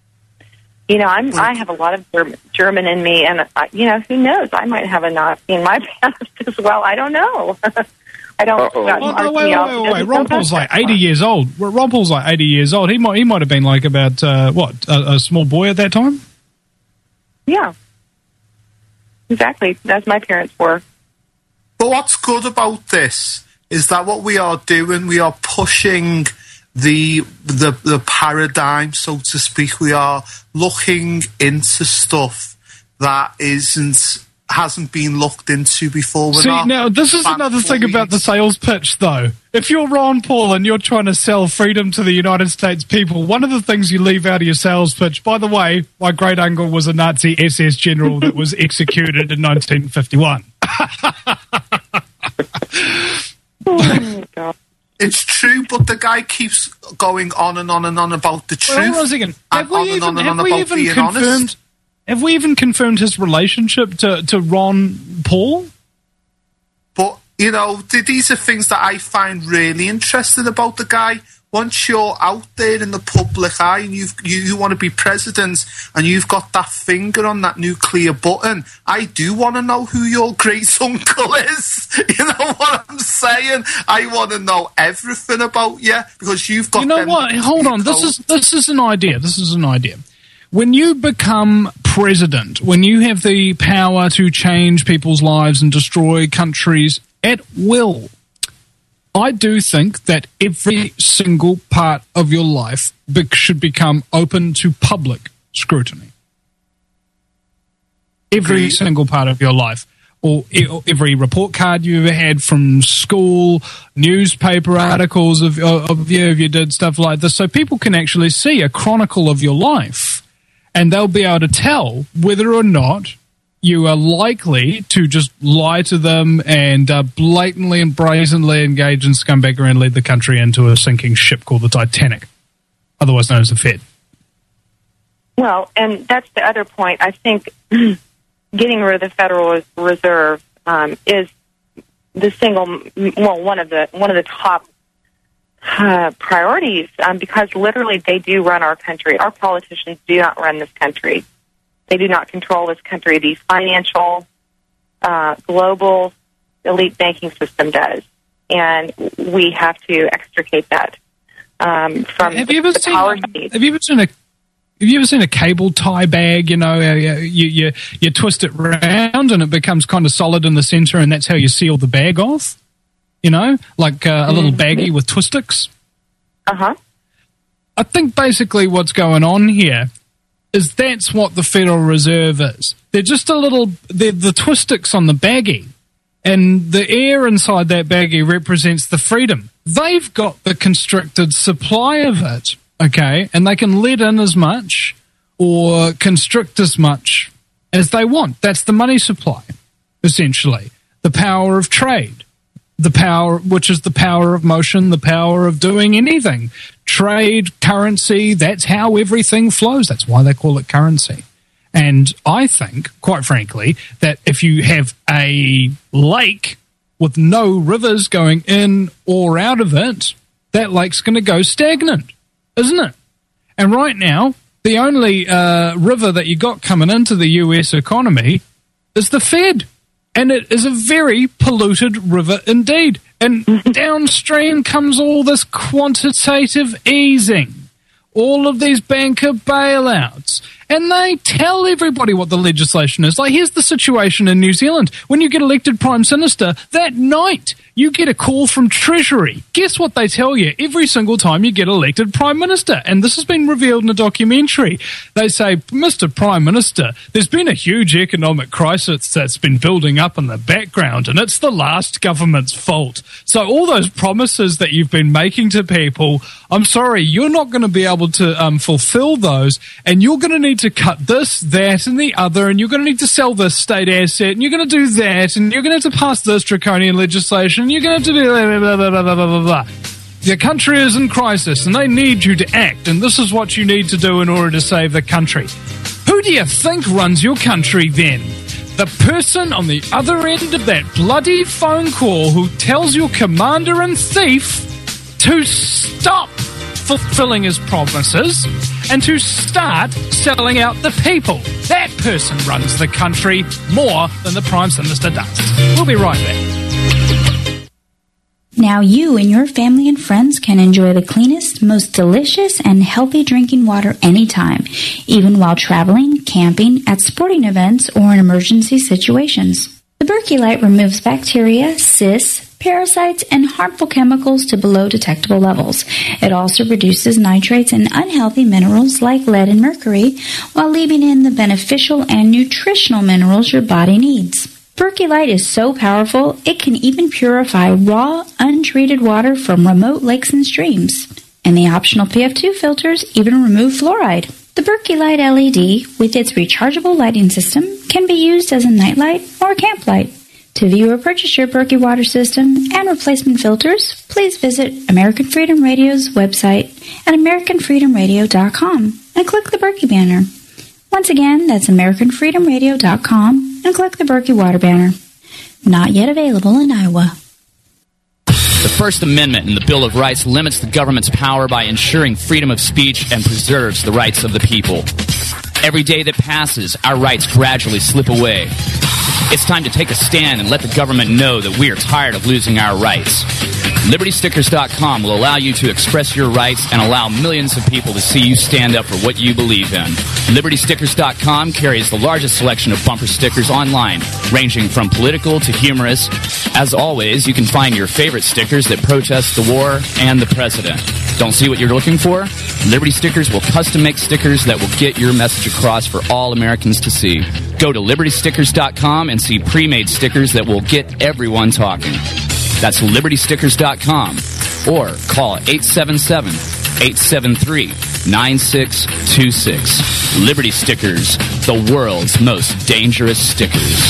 Speaker 13: I have a lot of German in me, and, who knows? I might have a Nazi in my past as well. I don't know. I don't. Wait.
Speaker 2: Ron Paul's like 80 years old. Ron Paul's like 80 years old. He might have been like about a small boy at that time.
Speaker 13: Yeah, exactly. As my parents were.
Speaker 20: But what's good about this is that what we are doing, we are pushing the paradigm, so to speak. We are looking into stuff that hasn't been looked into before.
Speaker 2: Now this is another thing about the sales pitch, though. If you're Ron Paul and you're trying to sell freedom to the United States people, one of the things you leave out of your sales pitch, by the way, my great uncle was a Nazi SS general that was executed in 1951.
Speaker 13: Oh, God.
Speaker 20: It's true, but the guy keeps going on and on and on about the truth.
Speaker 2: Well, have we even confirmed his relationship to Ron Paul?
Speaker 20: But, these are things that I find really interesting about the guy. Once you're out there in the public eye and you want to be president and you've got that finger on that nuclear button, I do want to know who your great uncle is. You know what I'm saying? I want to know everything about you because you've got.
Speaker 2: You know what? Hold on. This is an idea. when you become president, when you have the power to change people's lives and destroy countries at will, I do think that every single part of your life should become open to public scrutiny. Every single part of your life. Or every report card you ever had from school, newspaper articles of you if you did stuff like this, so people can actually see a chronicle of your life, and they'll be able to tell whether or not you are likely to just lie to them and blatantly and brazenly engage in scumbaggery and lead the country into a sinking ship called the Titanic, otherwise known as the Fed.
Speaker 13: Well, and that's the other point. I think getting rid of the Federal Reserve is one of the top priorities because literally they do run our country. Our politicians do not run this country. They do not control this country. The financial, global elite banking system does, and we have to extricate that from the power state.
Speaker 2: Have you ever seen a cable tie bag? You know, you twist it round and it becomes kind of solid in the center, and that's how you seal the bag off. You know, like a little baggie with twist sticks.
Speaker 13: Uh-huh.
Speaker 2: I think basically what's going on here is that's what the Federal Reserve is. They're just they're the twist sticks on the baggie, and the air inside that baggie represents the freedom. They've got the constricted supply of it. Okay, and they can let in as much or constrict as much as they want. That's the money supply, essentially. The power of trade, which is the power of motion, the power of doing anything. Trade, currency, that's how everything flows. That's why they call it currency. And I think, quite frankly, that if you have a lake with no rivers going in or out of it, that lake's going to go stagnant. Isn't it? And right now, the only river that you got coming into the U.S. economy is the Fed. And it is a very polluted river indeed. And downstream comes all this quantitative easing, all of these banker bailouts. And they tell everybody what the legislation is. Like, here's the situation in New Zealand. When you get elected Prime Minister, that night you get a call from Treasury. Guess what they tell you every single time you get elected Prime Minister? And this has been revealed in a documentary. They say, Mr. Prime Minister, there's been a huge economic crisis that's been building up in the background, and it's the last government's fault. So all those promises that you've been making to people, I'm sorry, you're not going to be able to fulfill those, and you're going to need to cut this, that, and the other, and you're going to need to sell this state asset, and you're going to do that, and you're going to have to pass this draconian legislation, and you're going to have to do blah, blah, blah, blah, blah, blah, blah. Your country is in crisis, and they need you to act, and this is what you need to do in order to save the country. Who do you think runs your country then? The person on the other end of that bloody phone call who tells your commander and thief to stop fulfilling his promises and to start selling out the people. That person runs the country more than the Prime Minister does. We'll be right back.
Speaker 1: Now you and your family and friends can enjoy the cleanest, most delicious, and healthy drinking water anytime, even while traveling, camping, at sporting events, or in emergency situations. The Berkey Light removes bacteria, cysts, parasites, and harmful chemicals to below detectable levels. It also reduces nitrates and unhealthy minerals like lead and mercury, while leaving in the beneficial and nutritional minerals your body needs. Berkey Light is so powerful, it can even purify raw, untreated water from remote lakes and streams. And the optional PF2 filters even remove fluoride. The Berkey Light LED, with its rechargeable lighting system, can be used as a nightlight or a camp light. To view or purchase your Berkey water system and replacement filters, please visit American Freedom Radio's website at AmericanFreedomRadio.com and click the Berkey banner. Once again, that's AmericanFreedomRadio.com and click the Berkey water banner. Not yet available in Iowa.
Speaker 14: The First Amendment in the Bill of Rights limits the government's power by ensuring freedom of speech and preserves the rights of the people. Every day that passes, our rights gradually slip away. It's time to take a stand and let the government know that we are tired of losing our rights. LibertyStickers.com will allow you to express your rights and allow millions of people to see you stand up for what you believe in. LibertyStickers.com carries the largest selection of bumper stickers online, ranging from political to humorous. As always, you can find your favorite stickers that protest the war and the president. Don't see what you're looking for? Liberty Stickers will custom make stickers that will get your message across for all Americans to see. Go to LibertyStickers.com and see pre-made stickers that will get everyone talking. That's LibertyStickers.com or call 877-873-9626. Liberty Stickers, the world's most dangerous stickers.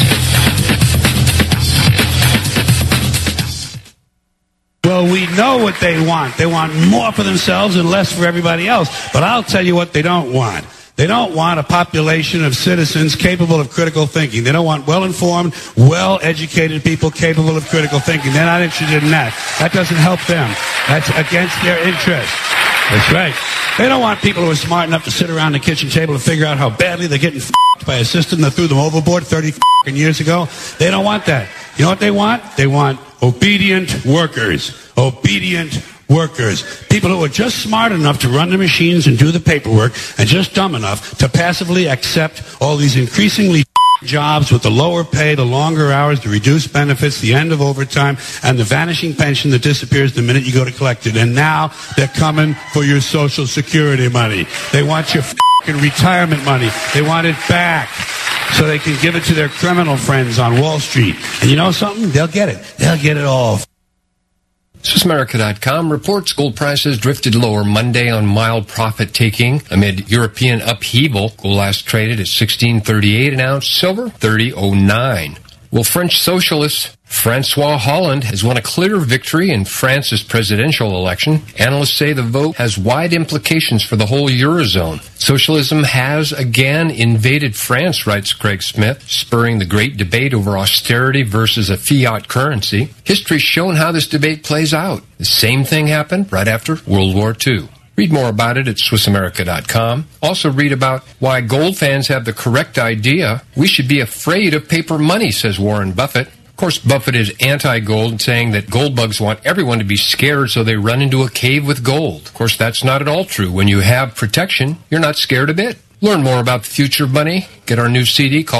Speaker 15: Well, we know what they want. They want more for themselves and less for everybody else. But I'll tell you what they don't want. They don't want a population of citizens capable of critical thinking. They don't want well-informed, well-educated people capable of critical thinking. They're not interested in that. That doesn't help them. That's against their interests. That's right. They don't want people who are smart enough to sit around the kitchen table and figure out how badly they're getting f***ed by a system that threw them overboard 30 years ago. They don't want that. You know what they want? They want obedient workers. Obedient workers. People who are just smart enough to run the machines and do the paperwork and just dumb enough to passively accept all these increasingly jobs with the lower pay, the longer hours, the reduced benefits, the end of overtime, and the vanishing pension that disappears the minute you go to collect it. And now they're coming for your Social Security money. They want your f***ing retirement money. They want it back so they can give it to their criminal friends on Wall Street. And you know something? They'll get it. They'll get it all.
Speaker 18: SwissAmerica.com reports gold prices drifted lower Monday on mild profit-taking amid European upheaval. Gold last traded at $16.38 an ounce, silver $30.09. Well, French socialist Francois Hollande has won a clear victory in France's presidential election. Analysts say the vote has wide implications for the whole Eurozone. Socialism has again invaded France, writes Craig Smith, spurring the great debate over austerity versus a fiat currency. History's shown how this debate plays out. The same thing happened right after World War II. Read more about it at SwissAmerica.com. Also read about why gold fans have the correct idea. We should be afraid of paper money, says Warren Buffett. Of course, Buffett is anti-gold, saying that gold bugs want everyone to be scared so they run into a cave with gold. Of course, that's not at all true. When you have protection, you're not scared a bit. Learn more about the future of money. Get our new CD. Call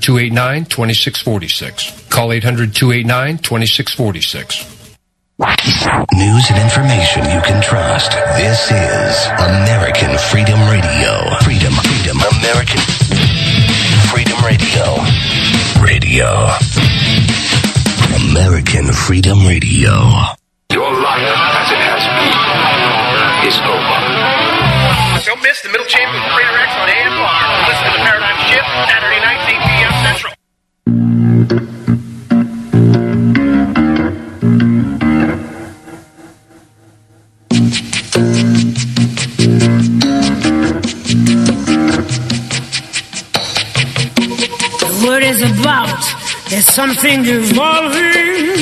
Speaker 18: 800-289-2646. Call 800-289-2646.
Speaker 9: News and information you can trust. This is American Freedom Radio. Freedom. American Freedom Radio. American Freedom Radio.
Speaker 24: Your life, as it has been, is over. Don't miss the Middle Chamber of Crater X on AMR. Listen to the Paradigm Shift, Saturday nights, 8 p.m. Central.
Speaker 16: What is about? There's something evolving.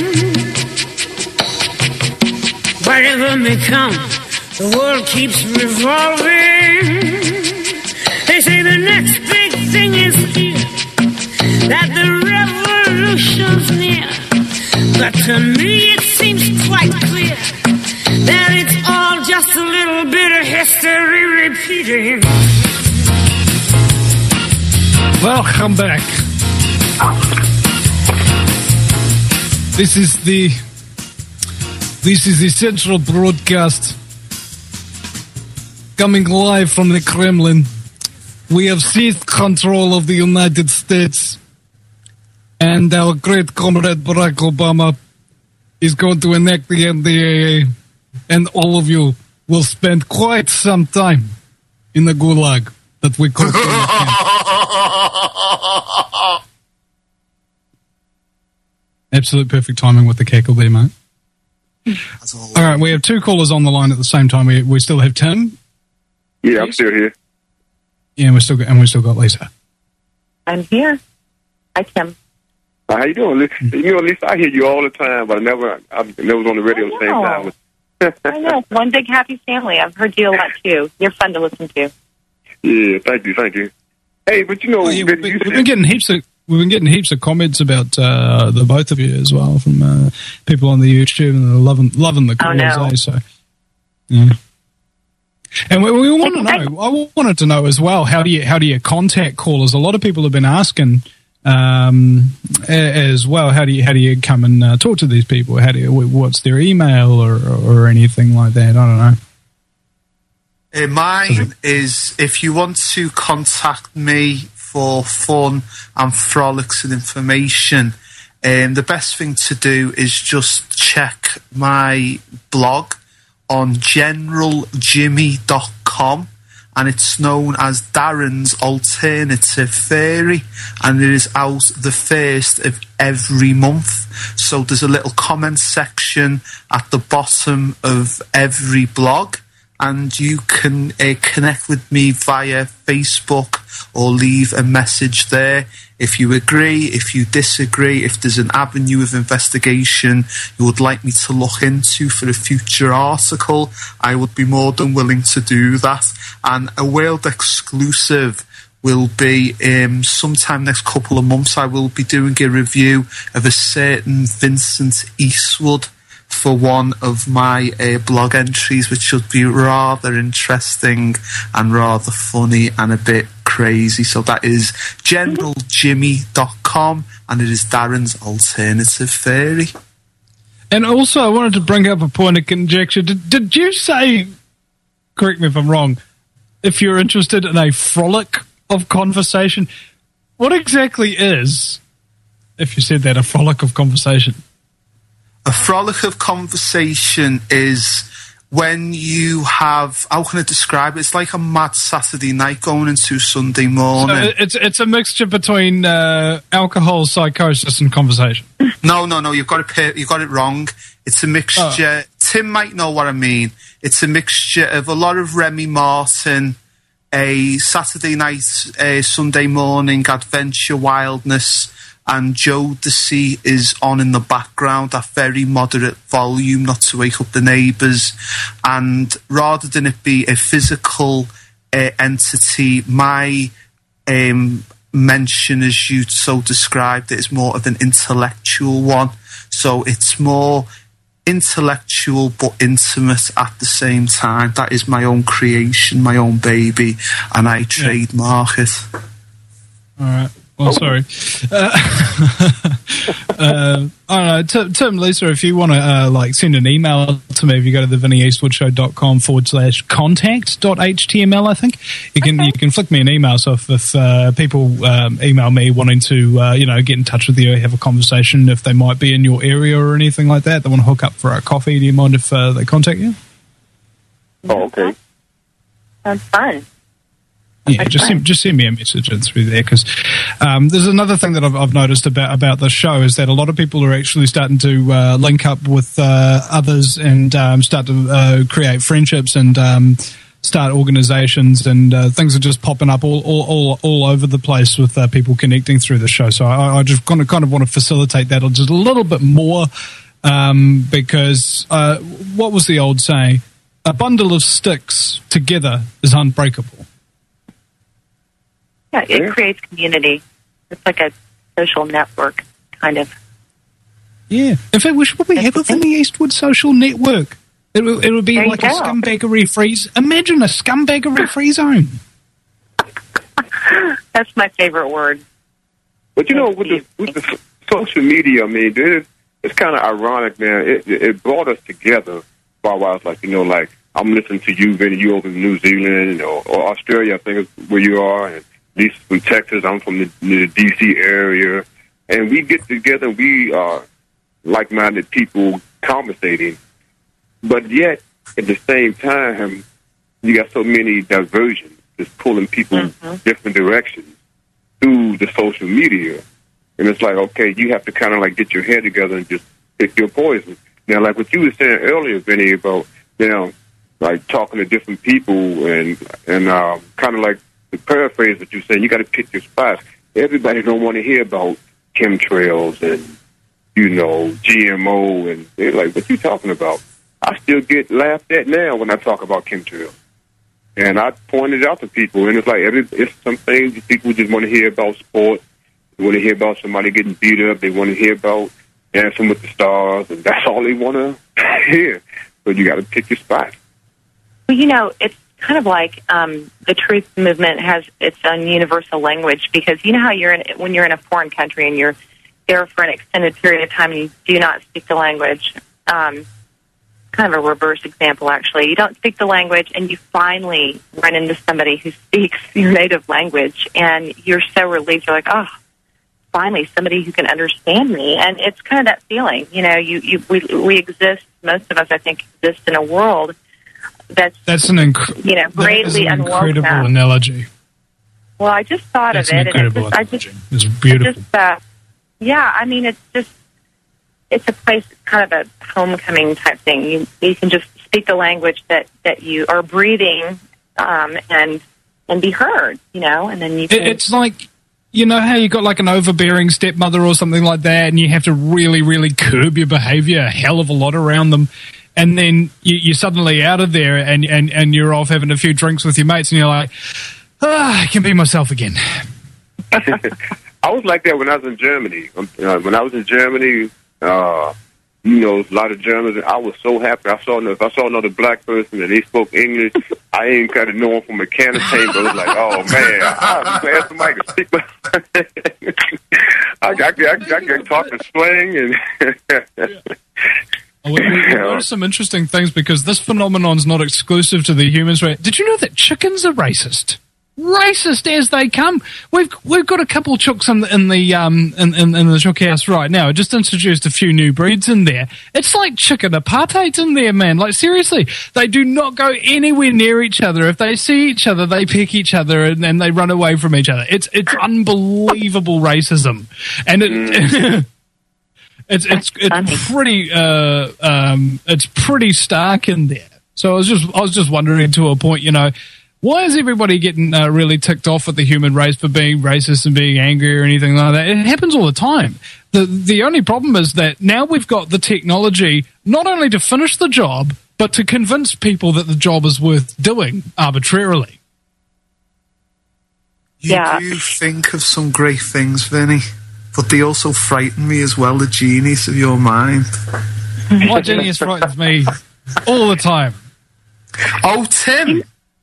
Speaker 16: Whatever may come, the world keeps revolving. They say the next big thing is here, that the revolution's near. But to me it seems quite clear that it's all just a little bit of history repeating.
Speaker 2: Welcome back. This is the central broadcast coming live from the Kremlin. We have seized control of the United States, and our great comrade Barack Obama is going to enact the NDAA, and all of you will spend quite some time in the gulag that we call Absolute perfect timing with the cackle there, mate. All right, we have two callers on the line at the same time. We still have Tim.
Speaker 7: Yeah, I'm still here.
Speaker 2: Yeah, we still got Lisa.
Speaker 13: I'm here. Hi, Tim.
Speaker 7: How you doing? You know, Lisa, I hear you all the time, but I never was on the radio at the same time.
Speaker 13: I know. One big happy family. I've heard you a lot, too. You're fun to listen to.
Speaker 7: Yeah, thank you. Hey, but you know...
Speaker 2: we've been getting heaps of we've been getting heaps of comments about the both of you as well from people on the YouTube, and they're loving the calls. So, yeah. And we want to know. I wanted to know as well. How do you contact callers? A lot of people have been asking as well. How do you come and talk to these people? What's their email or anything like that? I don't know.
Speaker 20: Mine is, if you want to contact me for fun and frolics and information, the best thing to do is just check my blog on generaljimmy.com, and it's known as Darren's Alternative Theory, and it is out the 1st of every month. So there's a little comment section at the bottom of every blog, and you can connect with me via Facebook or leave a message there. If you agree, if you disagree, if there's an avenue of investigation you would like me to look into for a future article, I would be more than willing to do that. And a world exclusive will be sometime next couple of months. I will be doing a review of a certain Vincent Eastwood for one of my blog entries, which should be rather interesting and rather funny and a bit crazy. So that is generaljimmy.com, and it is Darren's Alternative Theory.
Speaker 2: And also, I wanted to bring up a point of conjecture. Did you say, correct me if I'm wrong, if you're interested in a frolic of conversation? What exactly is, if you said that, a frolic of conversation?
Speaker 20: A frolic of conversation is when you have, how can I describe it? It's like a mad Saturday night going into Sunday morning.
Speaker 2: So it's a mixture between alcohol, psychosis, and conversation.
Speaker 20: No, you've got it wrong. It's a mixture. Tim might know what I mean. It's a mixture of a lot of Remy Martin, a Saturday night, Sunday morning adventure wildness, and Joe Desi is on in the background at very moderate volume, not to wake up the neighbours. And rather than it be a physical entity, my mention, as you so described it, is more of an intellectual one. So it's more intellectual but intimate at the same time. That is my own creation, my own baby, and I trademark it.
Speaker 2: All right. Well, sorry. I don't know, Tim, Lisa, if you want to send an email to me, if you go to thevinnieeastwoodshow.com/contact.html, I think you can flick me an email. So if people email me wanting to get in touch with you, have a conversation, if they might be in your area or anything like that, they want to hook up for a coffee, do you mind if they contact you?
Speaker 7: Oh, okay.
Speaker 13: Sounds fun.
Speaker 2: Yeah, just send me a message through there, because there's another thing that I've noticed about the show is that a lot of people are actually starting to link up with others and start to create friendships and start organizations, and things are just popping up all over the place with people connecting through the show. So I just kind of want to facilitate that just a little bit more, because what was the old saying? A bundle of sticks together is unbreakable.
Speaker 13: Yeah, it creates community. It's like a social network, kind of.
Speaker 2: Yeah. In fact, we should probably have it in the Eastwood social network. It would be like a scumbaggery free. Imagine a scumbaggery free zone.
Speaker 13: That's my favorite word.
Speaker 7: But with the social media, I mean, it's kind of ironic, man. It brought us together. While I was like I'm listening to you, Vinny, you over in New Zealand or Australia, I think is where you are, and Lisa's from Texas, I'm from the D.C. area, and we get together, we are like-minded people conversating, but yet, at the same time, you got so many diversions just pulling people different directions through the social media, and it's like, okay, you have to kind of get your head together and just pick your poison. Now, like what you were saying earlier, Vinny, about, talking to different people and kind of like to paraphrase what you're saying, you got to pick your spots. Everybody don't want to hear about chemtrails and, GMO, and they're like, what you talking about? I still get laughed at now when I talk about chemtrails. And I pointed out to people, and it's like, it's some things people just want to hear about sports, They want to hear about somebody getting beat up. They want to hear about Dancing with the Stars, and that's all they want to hear. But you got to pick your spot.
Speaker 13: Well, you know, it's kind of like the truth movement has its own universal language, because you know how when you're in a foreign country and you're there for an extended period of time and you do not speak the language. Kind of a reverse example, actually. You don't speak the language, and you finally run into somebody who speaks your native language, and you're so relieved. You're like, oh, finally, somebody who can understand me. And it's kind of that feeling. You know, we exist, most of us, I think, exist in a world that's
Speaker 2: an
Speaker 13: greatly
Speaker 2: incredible
Speaker 13: unwelcome.
Speaker 2: analogy.
Speaker 13: Well, I just thought
Speaker 2: That's
Speaker 13: of
Speaker 2: an
Speaker 13: it.
Speaker 2: incredible analogy. It's beautiful.
Speaker 13: Yeah, I mean, it's a place, kind of a homecoming type thing. You can just speak the language that you are breathing, and be heard, you know, and then you can...
Speaker 2: It's like, you know how you got like an overbearing stepmother or something like that, and you have to really, really curb your behavior a hell of a lot around them, and then you're suddenly out of there, and you're off having a few drinks with your mates, and you're like, I can be myself again.
Speaker 7: I was like that when I was in Germany. When I was in Germany, you know, a lot of Germans, I was so happy. If I saw another black person and they spoke English, I ain't kind of know them from a can of paint, but it was like, oh, man, I'm glad somebody can speak. I can talk and slang.
Speaker 2: We noticed some interesting things, because this phenomenon's not exclusive to the humans. Did you know that chickens are racist? Racist as they come. We've got a couple chooks in the chook house right now. I just introduced a few new breeds in there. It's like chicken apartheid in there, man. Like, seriously, they do not go anywhere near each other. If they see each other, they pick each other, and then they run away from each other. It's unbelievable racism, and it's pretty stark in there. So I was just wondering, to a point, you know, why is everybody getting really ticked off at the human race for being racist and being angry or anything like that? It happens all the time. The only problem is that now we've got the technology not only to finish the job, but to convince people that the job is worth doing arbitrarily.
Speaker 20: You do think of some great things, Vinny, but they also frighten me as well, the genius of your mind.
Speaker 2: My genius frightens me all the time.
Speaker 20: Oh, Tim!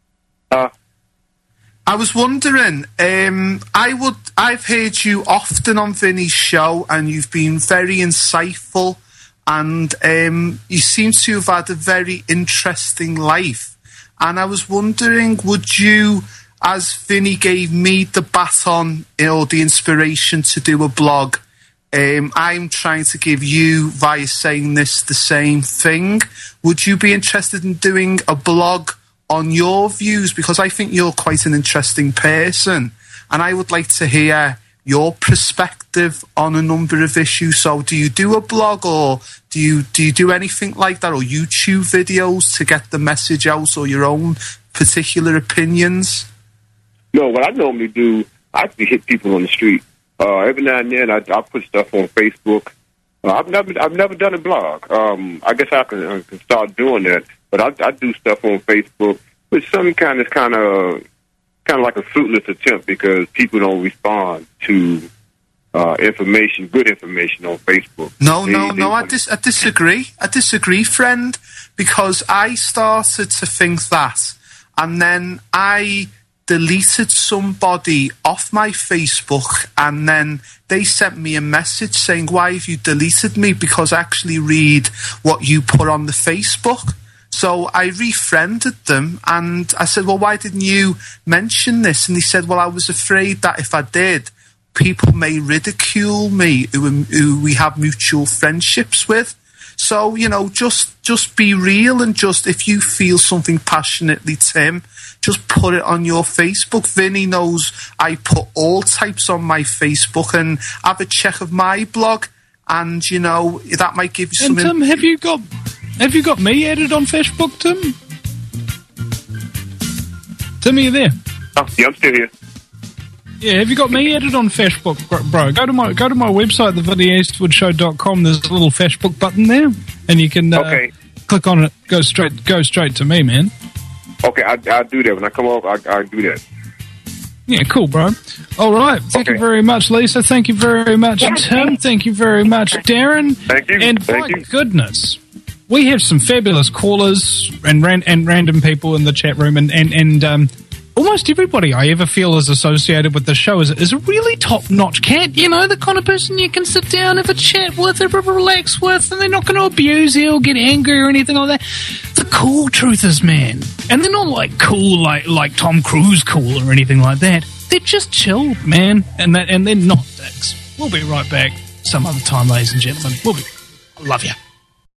Speaker 20: I was wondering, I've heard you often on Vinny's show, and you've been very insightful, and you seem to have had a very interesting life. And I was wondering, would you, as Vinny gave me the baton, or the inspiration to do a blog, I'm trying to give you, via saying this, the same thing. Would you be interested in doing a blog on your views? Because I think you're quite an interesting person, and I would like to hear your perspective on a number of issues. So do you do a blog, or do you do anything like that, or YouTube videos to get the message out, or your own particular opinions?
Speaker 7: No, what I normally do, I actually hit people on the street. Every now and then I put stuff on Facebook. I've never done a blog. I guess I can start doing that. But I do stuff on Facebook with some kind of like a fruitless attempt, because people don't respond to information, good information on Facebook.
Speaker 20: No, I disagree. I disagree, friend, because I started to think that, and then I deleted somebody off my Facebook, and then they sent me a message saying, why have you deleted me? Because I actually read what you put on the Facebook. So I refriended them, and I said, well, why didn't you mention this? And he said, well, I was afraid that if I did, people may ridicule me who we have mutual friendships with. So, you know, just be real, and just, if you feel something passionately, Tim, just put it on your Facebook. Vinny knows I put all types on my Facebook, and have a check of my blog, and, you know, that might give you some...
Speaker 2: And Tim, have you got me added on Facebook, Tim? Tim, are you there?
Speaker 7: Oh, yeah, I'm still here.
Speaker 2: Yeah, have you got me added on Facebook, bro? Go to my website, thevinnyeastwoodshow.com. There's a little Facebook button there, and you can click on it. Go straight to me, man.
Speaker 7: Okay, I'll do that. When I come up, I'll do that.
Speaker 2: Yeah, cool, bro. All right. Thank you very much, Lisa. Thank you very much, Tim. Thank you very much, Darren.
Speaker 7: Thank you.
Speaker 2: And
Speaker 7: Thank
Speaker 2: my
Speaker 7: you.
Speaker 2: goodness, we have some fabulous callers and random people in the chat room, and almost everybody I ever feel is associated with the show is a really top-notch cat. You know, the kind of person you can sit down, have a chat with, relax with, and they're not going to abuse you or get angry or anything like that. The cool truth is, man, and they're not like cool like Tom Cruise cool or anything like that. They're just chilled, man, and they're not dicks. We'll be right back some other time, ladies and gentlemen. I love you.